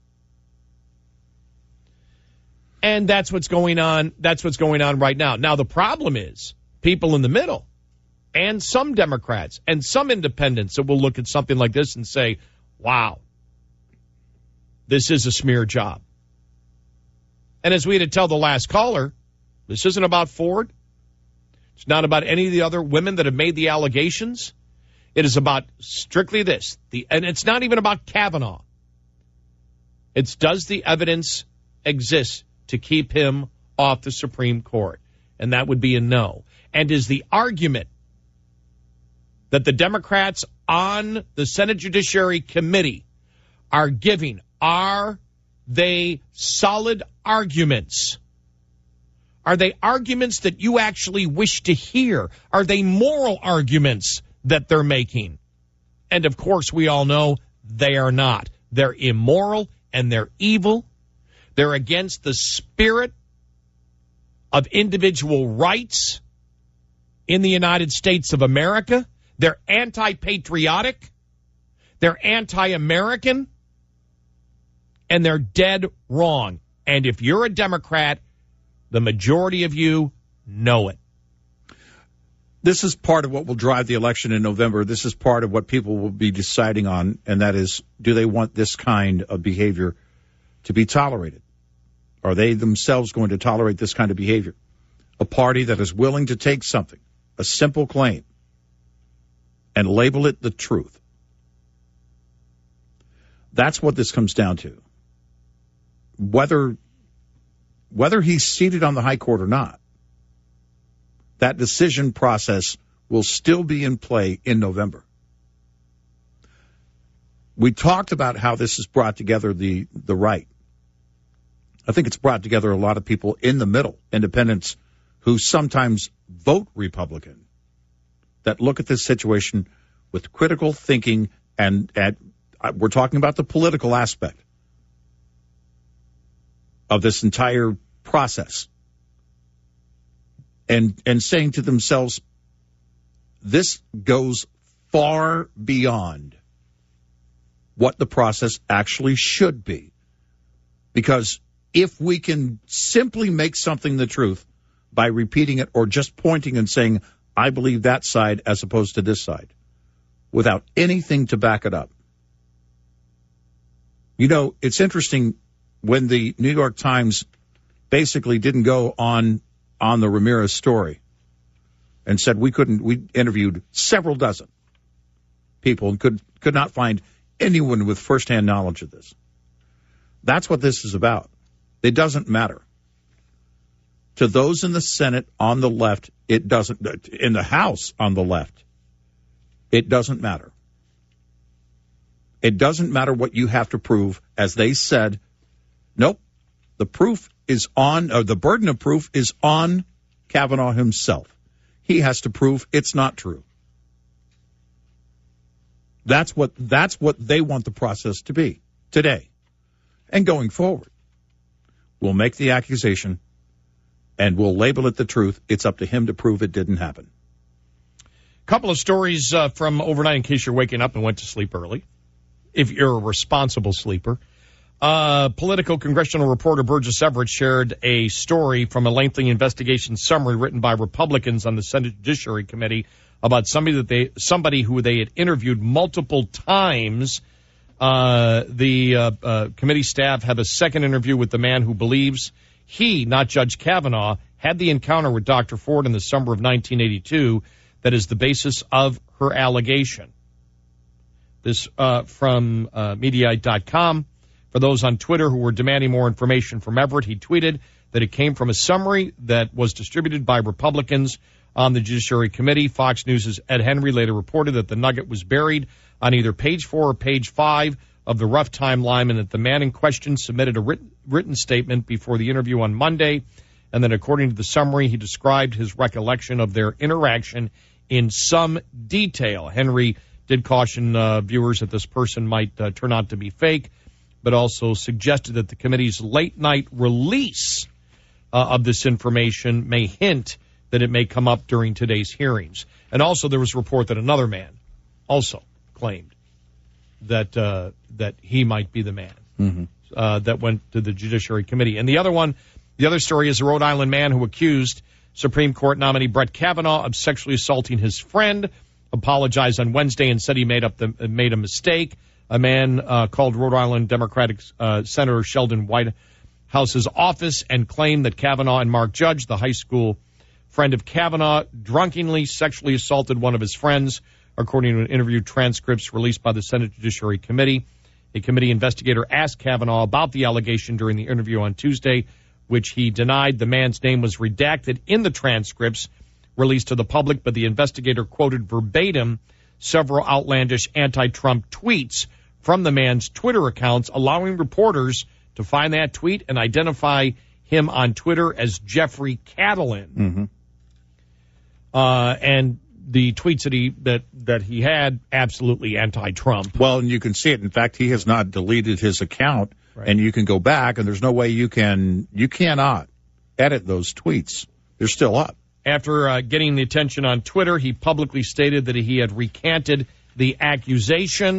And that's what's going on. That's what's going on right now. Now, the problem is people in the middle and some Democrats and some independents that will look at something like this and say, wow, this is a smear job. And as we had to tell the last caller, this isn't about Ford. It's not about any of the other women that have made the allegations. It is about strictly this. And it's not even about Kavanaugh. It's does the evidence exist to keep him off the Supreme Court? And that would be a no. And is the argument that the Democrats on the Senate Judiciary Committee are giving, are they solid arguments? Are they arguments that you actually wish to hear? Are they moral arguments that they're making? And of course, we all know they are not. They're immoral and they're evil. They're against the spirit of individual rights in the United States of America. They're anti-patriotic. They're anti-American. And they're dead wrong. And if you're a Democrat, the majority of you know it. This is part of what will drive the election in November. This is part of what people will be deciding on, and that is, do they want this kind of behavior to be tolerated? Are they themselves going to tolerate this kind of behavior? A party that is willing to take something, a simple claim, and label it the truth. That's what this comes down to. Whether he's seated on the high court or not, that decision process will still be in play in November. We talked about how this has brought together the right. I think it's brought together a lot of people in the middle, independents who sometimes vote Republican, that look at this situation with critical thinking, and we're talking about the political aspect of this entire process, and saying to themselves, this goes far beyond what the process actually should be. Because if we can simply make something the truth by repeating it or just pointing and saying, I believe that side as opposed to this side, without anything to back it up. You know, it's interesting when the New York Times basically didn't go on the Ramirez story and said we interviewed several dozen people and could not find anyone with firsthand knowledge of this. That's what this is about. It doesn't matter. To those in the Senate on the left, it doesn't. In the House on the left, it doesn't matter. It doesn't matter what you have to prove. As they said, nope, the proof is on, or the burden of proof is on Kavanaugh himself. He has to prove it's not true. That's what they want the process to be today and going forward. We'll make the accusation and we'll label it the truth. It's up to him to prove it didn't happen. Couple of stories from overnight in case you're waking up and went to sleep early, if you're a responsible sleeper. Political congressional reporter Burgess Everett shared a story from a lengthy investigation summary written by Republicans on the Senate Judiciary Committee about somebody who they had interviewed multiple times. The committee staff have a second interview with the man who believes he, not Judge Kavanaugh, had the encounter with Dr. Ford in the summer of 1982 that is the basis of her allegation. This from Mediaite.com. For those on Twitter who were demanding more information from Everett, he tweeted that it came from a summary that was distributed by Republicans on the Judiciary Committee. Fox News' Ed Henry later reported that the nugget was buried on either page 4 or page 5 of the rough timeline, and that the man in question submitted a written statement before the interview on Monday, and that according to the summary, he described his recollection of their interaction in some detail. Henry did caution viewers that this person might turn out to be fake, but also suggested that the committee's late-night release of this information may hint that it may come up during today's hearings. And also there was a report that another man also claimed that he might be the man that went to the Judiciary Committee. And the other story is a Rhode Island man who accused Supreme Court nominee Brett Kavanaugh of sexually assaulting his friend, apologized on Wednesday and said he made a mistake. A man called Rhode Island Democratic Senator Sheldon Whitehouse's office and claimed that Kavanaugh and Mark Judge, the high school friend of Kavanaugh, drunkenly sexually assaulted one of his friends, according to an interview transcripts released by the Senate Judiciary Committee. A committee investigator asked Kavanaugh about the allegation during the interview on Tuesday, which he denied. The man's name was redacted in the transcripts released to the public, but the investigator quoted verbatim several outlandish anti-Trump tweets from the man's Twitter accounts, allowing reporters to find that tweet and identify him on Twitter as Jeffrey Catalin. And the tweets that he had, absolutely anti-Trump. Well, and you can see it. In fact, he has not deleted his account, right. And you can go back, and there's no way you cannot edit those tweets. They're still up. After getting the attention on Twitter, he publicly stated that he had recanted the accusation.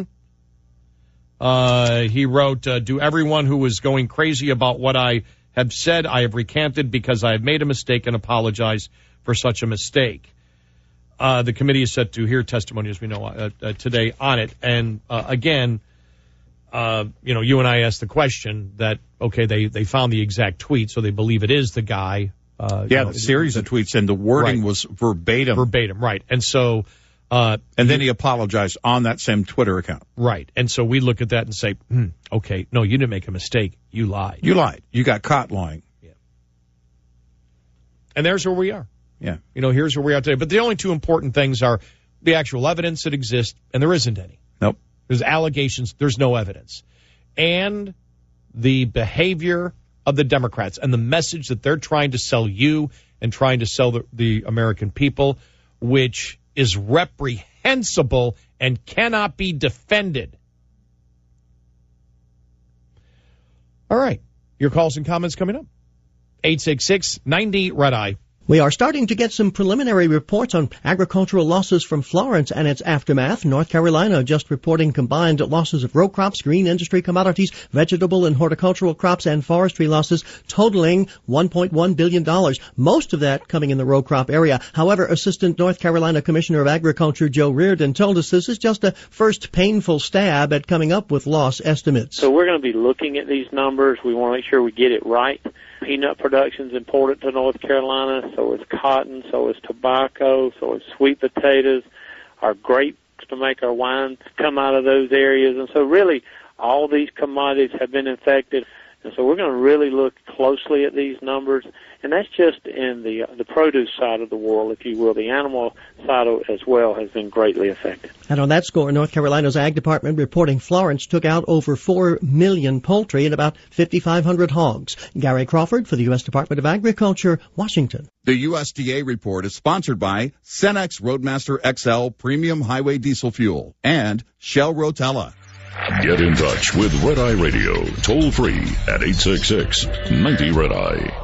He wrote, "To everyone who was going crazy about what I have said, I have recanted because I have made a mistake and apologize for such a mistake." The committee is set to hear testimony, as we know, today on it. And again, you and I asked the question that, okay, they found the exact tweet, so they believe it is the guy. The series of tweets, and the wording was verbatim. Verbatim, right. And so... and then he apologized on that same Twitter account. Right. And so we look at that and say, okay, no, you didn't make a mistake. You lied. You lied. You got caught lying. Yeah. And there's where we are. Yeah. Here's where we are today. But the only two important things are the actual evidence that exists, and there isn't any. Nope. There's allegations. There's no evidence. And the behavior of the Democrats and the message that they're trying to sell you and trying to sell the American people, which is reprehensible and cannot be defended. All right. Your calls and comments coming up. 866-90-RED-EYE. We are starting to get some preliminary reports on agricultural losses from Florence and its aftermath. North Carolina just reporting combined losses of row crops, green industry commodities, vegetable and horticultural crops, and forestry losses totaling $1.1 billion. Most of that coming in the row crop area. However, Assistant North Carolina Commissioner of Agriculture Joe Reardon told us this is just a first painful stab at coming up with loss estimates. So we're going to be looking at these numbers. We want to make sure we get it right. Peanut production is important to North Carolina, so is cotton, so is tobacco, so is sweet potatoes, our grapes to make our wines come out of those areas. And so really all these commodities have been affected. And so we're going to really look closely at these numbers, and that's just in the produce side of the world, if you will. The animal side as well has been greatly affected. And on that score, North Carolina's Ag Department reporting Florence took out over 4 million poultry and about 5,500 hogs. Gary Crawford for the U.S. Department of Agriculture, Washington. The USDA report is sponsored by Cenex Roadmaster XL Premium Highway Diesel Fuel and Shell Rotella. Get in touch with Red Eye Radio, toll free at 866-90-RED-EYE.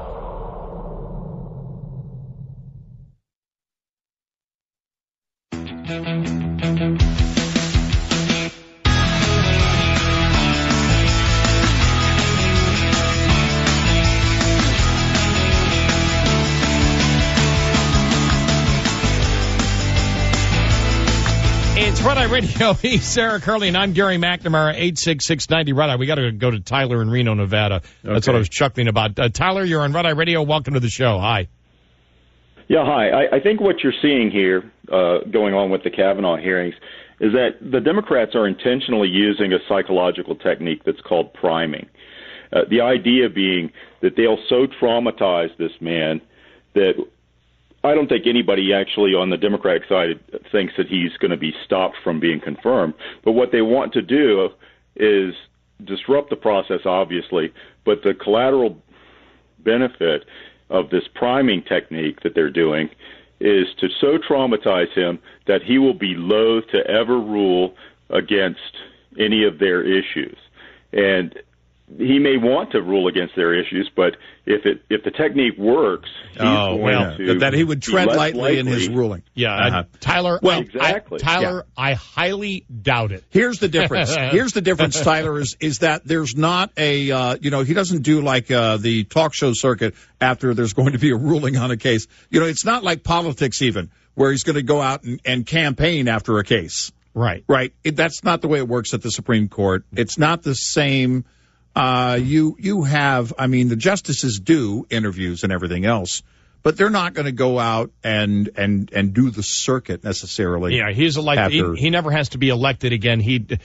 It's Red Eye Radio. He's Sarah Curley, and I'm Gary McNamara, 866-90 Red Eye. We got to go to Tyler in Reno, Nevada. That's what I was chuckling about. Tyler, you're on Red Eye Radio. Welcome to the show. Hi. Yeah, hi. I think what you're seeing here going on with the Kavanaugh hearings is that the Democrats are intentionally using a psychological technique that's called priming. The idea being that they'll so traumatize this man that I don't think anybody actually on the Democratic side thinks that he's going to be stopped from being confirmed. But what they want to do is disrupt the process, obviously, but the collateral benefit of this priming technique that they're doing is to so traumatize him that he will be loath to ever rule against any of their issues. And he may want to rule against their issues, but if the technique works, he's going to that he would tread lightly in his ruling. Yeah, Tyler. Well, exactly. I highly doubt it. Here's the difference. Tyler, is that there's not a he doesn't do like the talk show circuit after there's going to be a ruling on a case. It's not like politics even where he's going to go out and campaign after a case. Right. That's not the way it works at the Supreme Court. It's not the same. You have, the justices do interviews and everything else, but they're not going to go out and do the circuit necessarily. Yeah, he's elected. He never has to be elected again.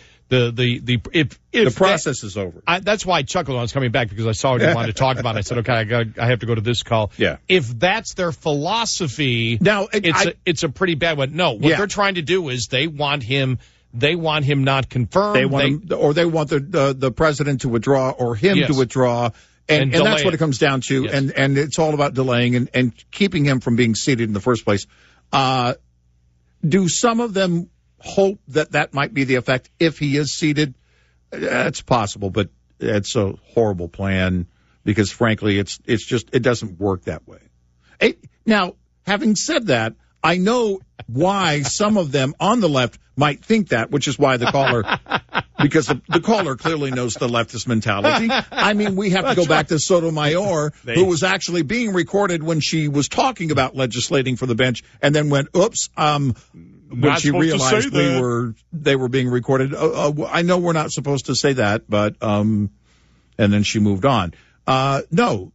The process is over. That's why I chuckled when I was coming back, because I saw what you wanted to talk about. I said, okay, I have to go to this call. Yeah. If that's their philosophy, now it's a pretty bad one. No, what they're trying to do is they want him not confirmed. They want the president to withdraw or him to withdraw, and that's what it comes down to. Yes. And it's all about delaying and keeping him from being seated in the first place. Do some of them hope that might be the effect if he is seated? It's possible, but it's a horrible plan because, frankly, it doesn't work that way. Now, having said that, I know why some of them on the left might think that, which is why the caller, because the caller clearly knows the leftist mentality. We have to go back to Sotomayor, who was actually being recorded when she was talking about legislating for the bench, and then went, oops, when she realized they were being recorded. I know we're not supposed to say that, but and then she moved on. No.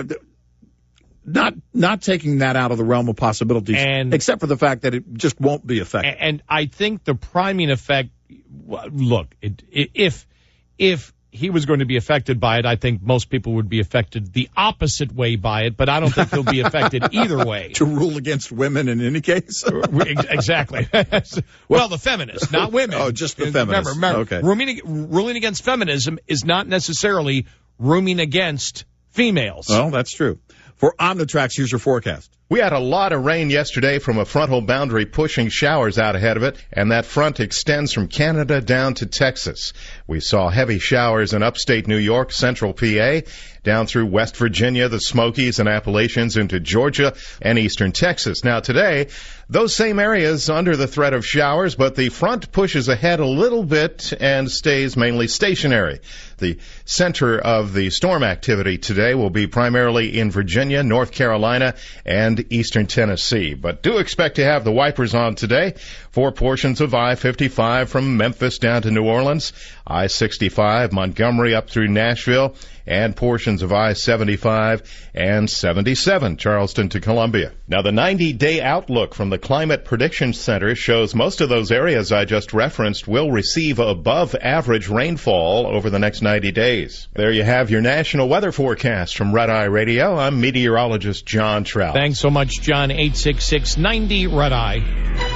Not taking that out of the realm of possibilities, except for the fact that it just won't be effective. And I think the priming effect, look, if he was going to be affected by it, I think most people would be affected the opposite way by it, but I don't think he'll be affected either way. To rule against women in any case? Exactly. Well, the feminists, not women. Oh, just the feminists. Remember, okay. Ruling against feminism is not necessarily ruling against females. Well, that's true. For Omnitrax, here's your forecast. We had a lot of rain yesterday from a frontal boundary pushing showers out ahead of it, and that front extends from Canada down to Texas. We saw heavy showers in upstate New York, central PA, down through West Virginia, the Smokies and Appalachians into Georgia and eastern Texas. Now today, those same areas under the threat of showers, but the front pushes ahead a little bit and stays mainly stationary. The center of the storm activity today will be primarily in Virginia, North Carolina, and eastern Tennessee. But do expect to have the wipers on today for portions of I-55 from Memphis down to New Orleans, I-65, Montgomery up through Nashville, and portions of I-75 and 77, Charleston to Columbia. Now, the 90-day outlook from the Climate Prediction Center shows most of those areas I just referenced will receive above average rainfall over the next 90 days. There you have your national weather forecast from Red Eye Radio. I'm meteorologist John Trout. Thanks so much, John. 866-90 Red Eye.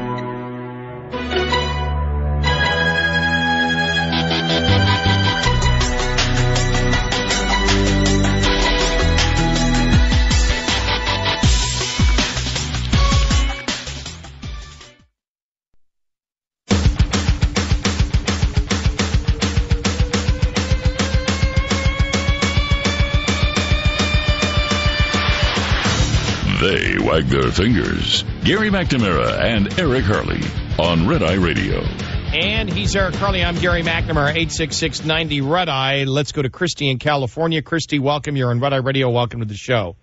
They wag their fingers. Gary McNamara and Eric Harley on Red Eye Radio. And he's Eric Harley. I'm Gary McNamara, 866-90 Red Eye. Let's go to Christy in California. Christy, welcome. You're on Red Eye Radio. Welcome to the show.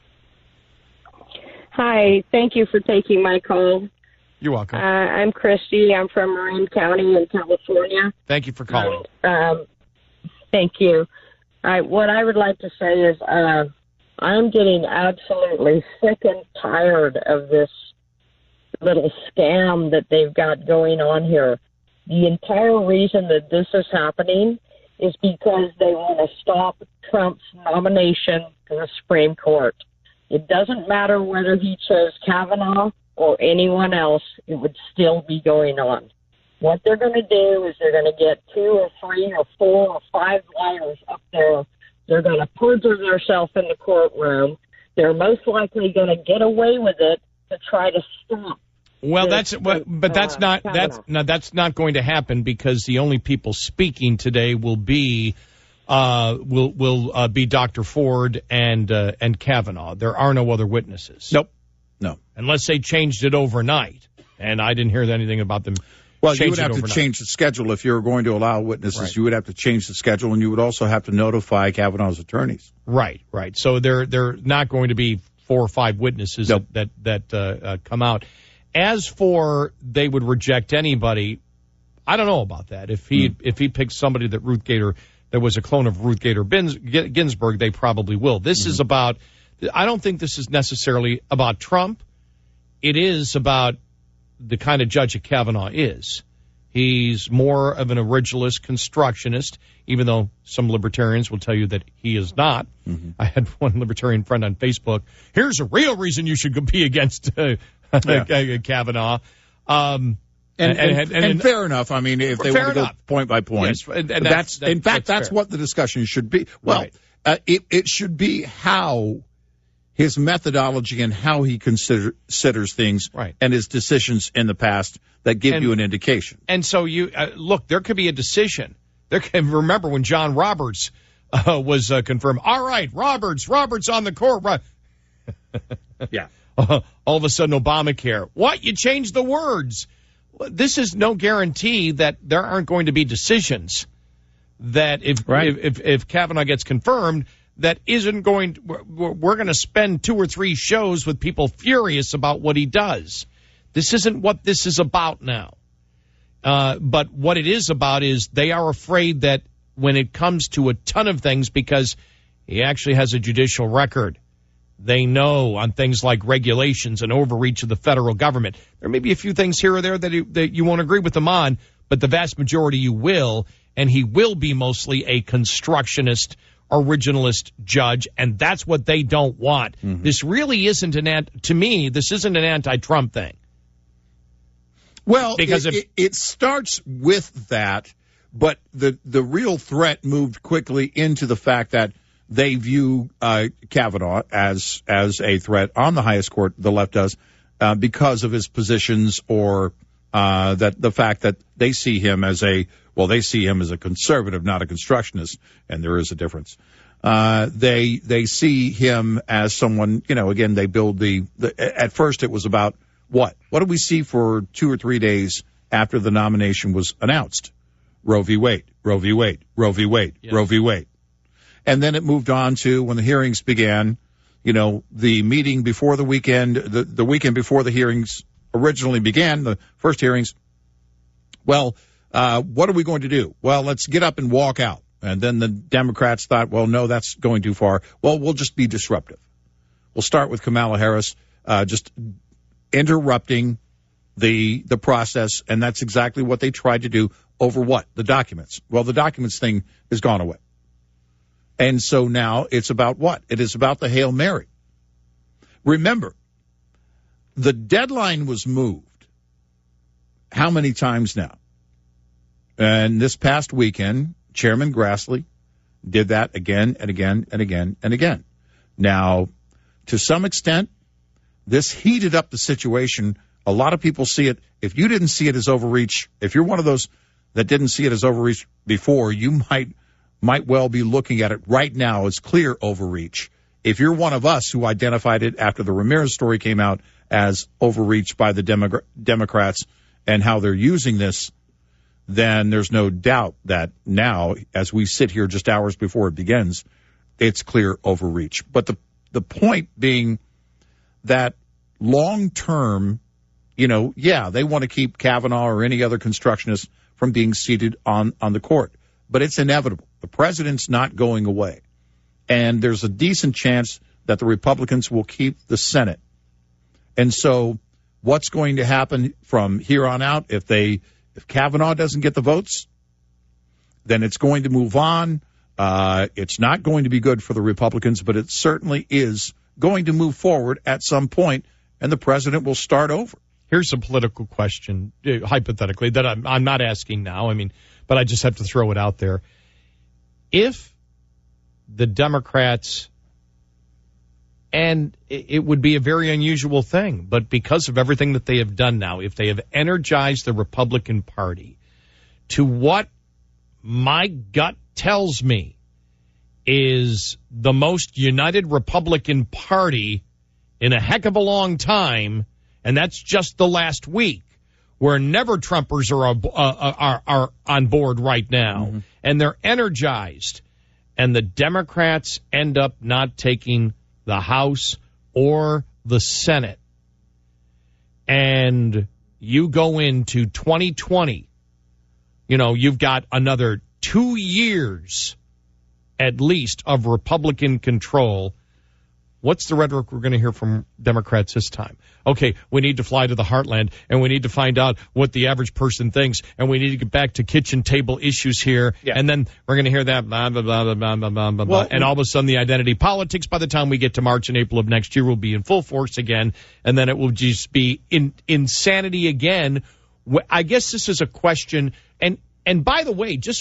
Hi. Thank you for taking my call. You're welcome. I'm Christy. I'm from Marin County in California. Thank you for calling. Thank you. What I would like to say is I'm getting absolutely sick and tired of this little scam that they've got going on here. The entire reason that this is happening is because they want to stop Trump's nomination to the Supreme Court. It doesn't matter whether he chose Kavanaugh or anyone else, it would still be going on. What they're going to do is they're going to get 2 or 3 or 4 or 5 liars up there. They're going to perjure themselves in the courtroom. They're most likely going to get away with it to try to stop. Well, that's not going to happen because the only people speaking today will be Dr. Ford and Kavanaugh. There are no other witnesses. Nope. No. Unless they changed it overnight, and I didn't hear anything about them. Well, you would have to change the schedule if you were going to allow witnesses. Right. You would have to change the schedule, and you would also have to notify Kavanaugh's attorneys. Right. So they're not going to be 4 or 5 witnesses that come out. As for they would reject anybody, I don't know about that. If he picks somebody that was a clone of Ruth Gator Ginsburg, they probably will. This is about. I don't think this is necessarily about Trump. It is about the kind of judge that Kavanaugh is. He's more of an originalist constructionist, even though some libertarians will tell you that he is not. Mm-hmm. I had one libertarian friend on Facebook. Here's a real reason you should be against Kavanaugh. And fair enough. I mean, if they want to go point by point, yes, and that's what the discussion should be. Well, right. It should be how his methodology and how he considers things, right, and his decisions in the past that give you an indication. And so you look, there could be a decision. Remember when John Roberts was confirmed? All right, Roberts on the court. Yeah. All of a sudden, Obamacare. What? You changed the words. This is no guarantee that there aren't going to be decisions that if Kavanaugh gets confirmed, that isn't going to, we're going to spend 2 or 3 shows with people furious about what he does. This isn't what this is about now. But what it is about is they are afraid that when it comes to a ton of things, because he actually has a judicial record, they know on things like regulations and overreach of the federal government. There may be a few things here or there that you won't agree with him on, but the vast majority you will, and he will be mostly a constructionist, originalist judge, and that's what they don't want. Mm-hmm. This really isn't to me, this isn't an anti-Trump thing. Well, because it starts with that, but the real threat moved quickly into the fact that they view Kavanaugh as a threat on the highest court. The left does because of his positions, or that the fact that they see him as a conservative, not a constructionist, and there is a difference. They see him as someone, again, they build at first it was about what did we see for 2 or 3 days after the nomination was announced? Roe v. Wade, Roe v. Wade, Roe v. Wade, yes. Roe v. Wade. And then it moved on to when the hearings began, the meeting before the weekend, the weekend before the hearings originally began, the first hearings. Well, what are we going to do? Well, let's get up and walk out. And then the Democrats thought, well, no, that's going too far. Well, we'll just be disruptive. We'll start with Kamala Harris just interrupting the process, and that's exactly what they tried to do over what? The documents. Well, the documents thing has gone away. And so now it's about what? It is about the Hail Mary. Remember, the deadline was moved how many times now? And this past weekend, Chairman Grassley did that again and again and again and again. Now, to some extent, this heated up the situation. A lot of people see it. If you didn't see it as overreach, if you're one of those that didn't see it as overreach before, you might well be looking at it right now as clear overreach. If you're one of us who identified it after the Ramirez story came out as overreach by the Democrats and how they're using this, then there's no doubt that now, as we sit here just hours before it begins, it's clear overreach. But the point being that long term, they want to keep Kavanaugh or any other constructionist from being seated on the court. But it's inevitable. The president's not going away. And there's a decent chance that the Republicans will keep the Senate. And so what's going to happen from here on out if Kavanaugh doesn't get the votes, then it's going to move on. It's not going to be good for the Republicans, but it certainly is going to move forward at some point, and the president will start over. Here's a political question, hypothetically, that I'm not asking now. But I just have to throw it out there. If the Democrats, and it would be a very unusual thing, but because of everything that they have done now, if they have energized the Republican Party to what my gut tells me is the most united Republican Party in a heck of a long time, and that's just the last week, where never-Trumpers are on board right now, and they're energized, and the Democrats end up not taking the House or the Senate, and you go into 2020, you've got another 2 years at least of Republican control. What's the rhetoric we're going to hear from Democrats this time? Okay, we need to fly to the heartland, and we need to find out what the average person thinks, and we need to get back to kitchen table issues here, and then we're going to hear that blah, blah, blah, blah, blah, blah, blah, and all of a sudden the identity politics by the time we get to March and April of next year will be in full force again, and then it will just be insanity again. I guess this is a question, and by the way, just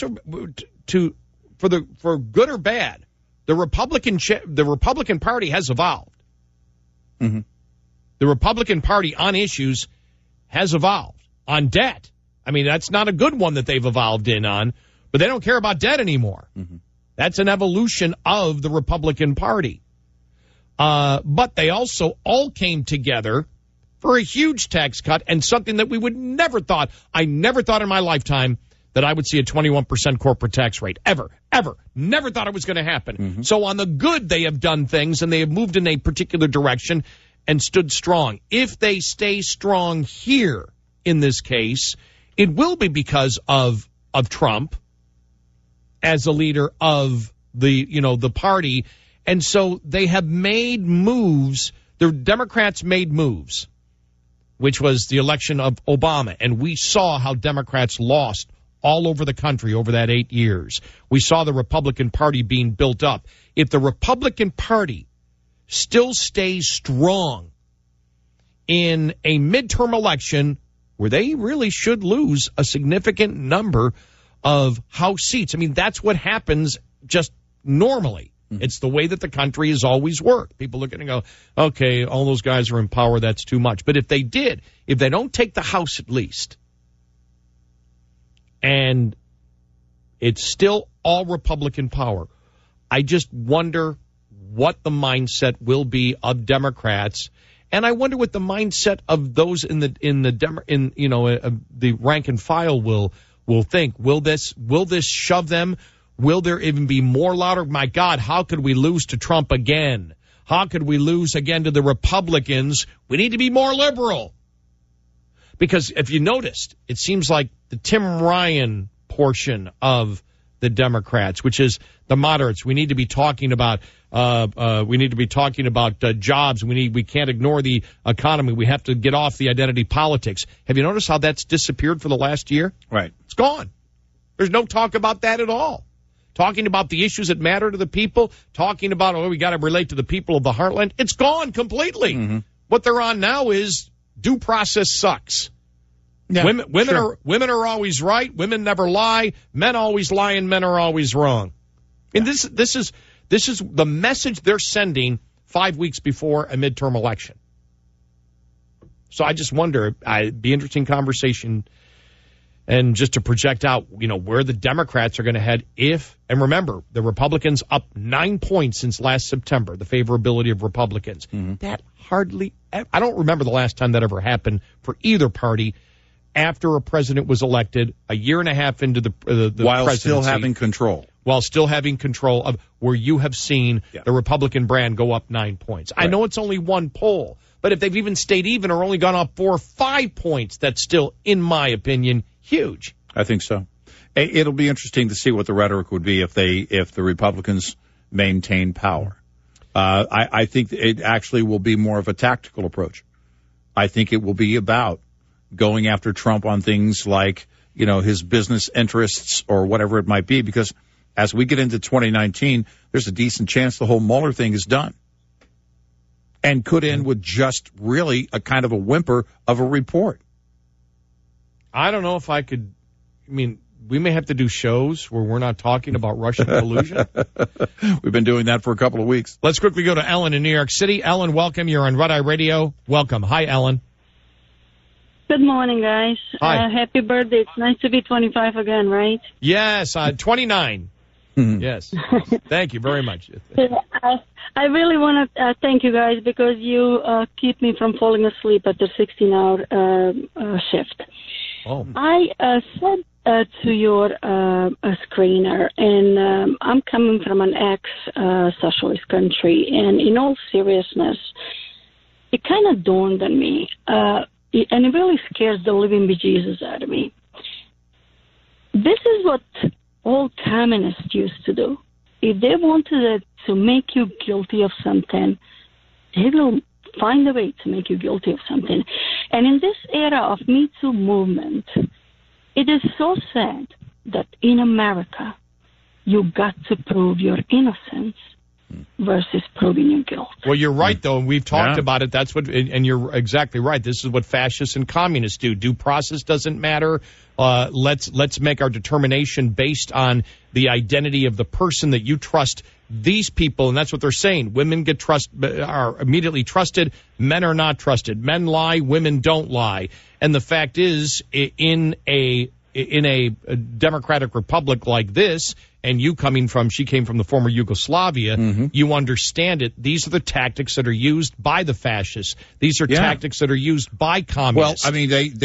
for good or bad, the Republican Party has evolved. Mm-hmm. The Republican Party on issues has evolved. On debt, that's not a good one that they've evolved in on, but they don't care about debt anymore. Mm-hmm. That's an evolution of the Republican Party. But they also all came together for a huge tax cut and something that I never thought in my lifetime that I would see a 21% corporate tax rate. Ever. Never thought it was going to happen. Mm-hmm. So on the good, they have done things, and they have moved in a particular direction and stood strong. If they stay strong here in this case, it will be because of Trump as a leader of the party. And so they have made moves. The Democrats made moves, which was the election of Obama. And we saw how Democrats lost all over the country over that 8 years. We saw the Republican Party being built up. If the Republican Party still stays strong in a midterm election where they really should lose a significant number of House seats, that's what happens just normally. It's the way that the country has always worked. People look at it and go, okay, all those guys are in power, that's too much. But if they don't take the House at least, and it's still all Republican power, I just wonder what the mindset will be of Democrats, and I wonder what the mindset of those in the rank and file will think. Will this shove them? Will there even be more louder? My God, how could we lose to Trump again? How could we lose again to the Republicans? We need to be more liberal. Because if you noticed, it seems like the Tim Ryan portion of the Democrats, which is the moderates, we need to be talking about jobs. We can't ignore the economy. We have to get off the identity politics. Have you noticed how that's disappeared for the last year? Right. It's gone. There's no talk about that at all. Talking about the issues that matter to the people, talking about, we got to relate to the people of the heartland. It's gone completely. Mm-hmm. What they're on now is due process sucks. Yeah, women are always right. Women never lie. Men always lie, and men are always wrong. And this is the message they're sending 5 weeks before a midterm election. So I just wonder, it'd be an interesting conversation. And just to project out, where the Democrats are going to head and remember, the Republicans up 9 points since last September, the favorability of Republicans. Mm-hmm. That I don't remember the last time that ever happened for either party after a president was elected a year and a half into the while presidency. Still having control. While still having control of where you have seen the Republican brand go up 9 points. Right. I know it's only one poll, but if they've even stayed even or only gone up 4 or 5 points, that's still, in my opinion, huge. I think so. It'll be interesting to see what the rhetoric would be if the Republicans maintain power. I think it actually will be more of a tactical approach. I think it will be about going after Trump on things like, his business interests or whatever it might be, because as we get into 2019, there's a decent chance the whole Mueller thing is done and could end with just really a kind of a whimper of a report. I don't know if I could. We may have to do shows where we're not talking about Russian collusion. We've been doing that for a couple of weeks. Let's quickly go to Ellen in New York City. Ellen, welcome. You're on Red Eye Radio. Welcome. Hi, Ellen. Good morning, guys. Hi. Happy birthday. It's nice to be 25 again, right? Yes, 29. Yes. Thank you very much. I really want to thank you guys because you keep me from falling asleep at the 16-hour shift. Oh. I said to your screener, and I'm coming from an ex-socialist country, and in all seriousness, it kind of dawned on me, and it really scares the living bejesus out of me. This is what all communists used to do. If they wanted to make you guilty of something, they will find a way to make you guilty of something. And in this era of Me Too movement, it is so sad that in America, you got to prove your innocence versus proving your guilt. Well, you're right, though, and we've talked about it. That's what, and you're exactly right. This is what fascists and communists do. Due process doesn't matter. Let's make our determination based on the identity of the person that you trust. These people, and that's what they're saying. Women are immediately trusted. Men are not trusted. Men lie. Women don't lie. And the fact is, in a democratic republic like this, and she came from the former Yugoslavia, you understand it. These are the tactics that are used by the fascists. These are tactics that are used by communists. Well,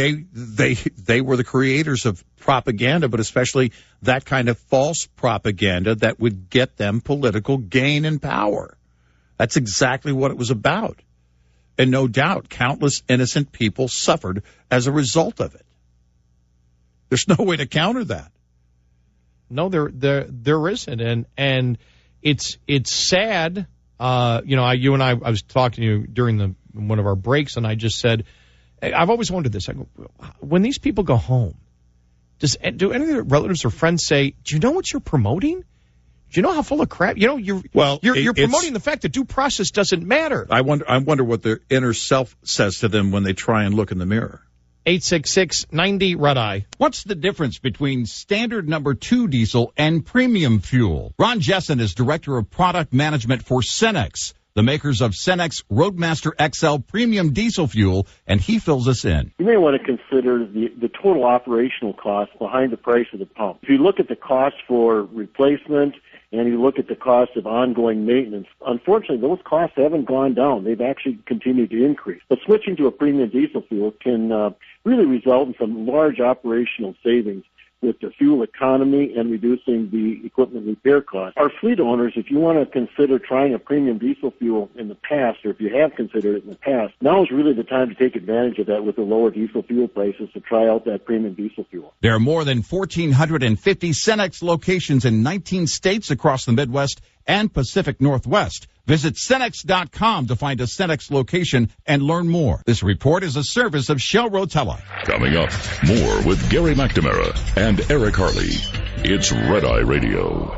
they were the creators of propaganda, but especially that kind of false propaganda that would get them political gain and power. That's exactly what it was about. And no doubt, countless innocent people suffered as a result of it. There's no way to counter that. No, there isn't, and it's sad. You and I was talking to you during one of our breaks, and I just said, I've always wondered this. I go, when these people go home, do any of their relatives or friends say, "Do you know what you're promoting? Do you know how full of crap? You're promoting the fact that due process doesn't matter." I wonder what their inner self says to them when they try and look in the mirror. 866-90-RED-EYE. What's the difference between standard number 2 diesel and premium fuel? Ron Jessen is Director of Product Management for Cenex, the makers of Cenex Roadmaster XL Premium Diesel Fuel, and he fills us in. You may want to consider the total operational cost behind the price of the pump. If you look at the cost for replacement and you look at the cost of ongoing maintenance, unfortunately, those costs haven't gone down. They've actually continued to increase. But switching to a premium diesel fuel can really result in some large operational savings with the fuel economy and reducing the equipment repair costs. Our fleet owners, if you want to consider trying a premium diesel fuel in the past, or if you have considered it in the past, now is really the time to take advantage of that with the lower diesel fuel prices to try out that premium diesel fuel. There are more than 1,450 Cenex locations in 19 states across the Midwest and Pacific Northwest. Visit Cenex.com to find a Cenex location and learn more. This report is a service of Shell Rotella. Coming up, more with Gary McNamara and Eric Harley. It's Red Eye Radio.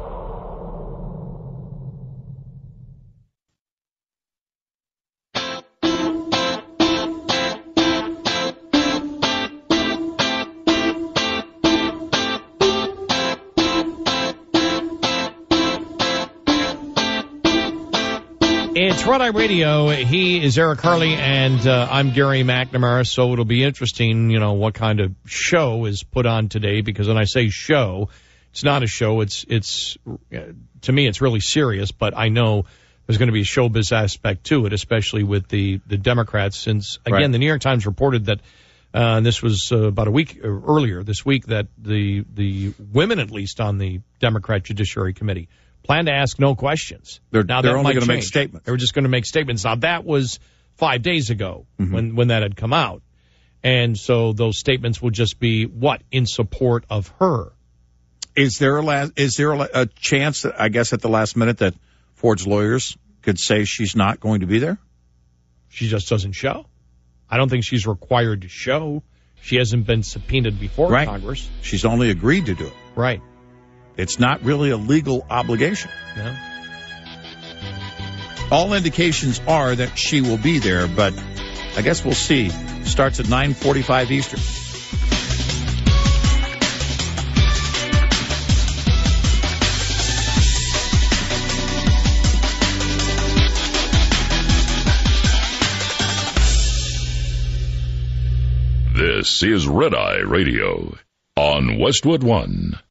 It's Red Eye Radio. He is Eric Harley, and I'm Gary McNamara. So it'll be interesting, what kind of show is put on today. Because when I say show, it's not a show. It's to me, it's really serious. But I know there's going to be a showbiz aspect to it, especially with the Democrats. Since again, The New York Times reported that, and this was about a week earlier this week, that the women, at least on the Democrat Judiciary Committee, plan to ask no questions. They're only going to make statements. They were just going to make statements. Now, that was 5 days ago when that had come out. And so those statements will just be, in support of her. Is there a chance, that, I guess, at the last minute that Ford's lawyers could say she's not going to be there? She just doesn't show. I don't think she's required to show. She hasn't been subpoenaed before Congress. She's only agreed to do it. Right. It's not really a legal obligation. No. All indications are that she will be there, but I guess we'll see. Starts at 9:45 Eastern. This is Red Eye Radio on Westwood One.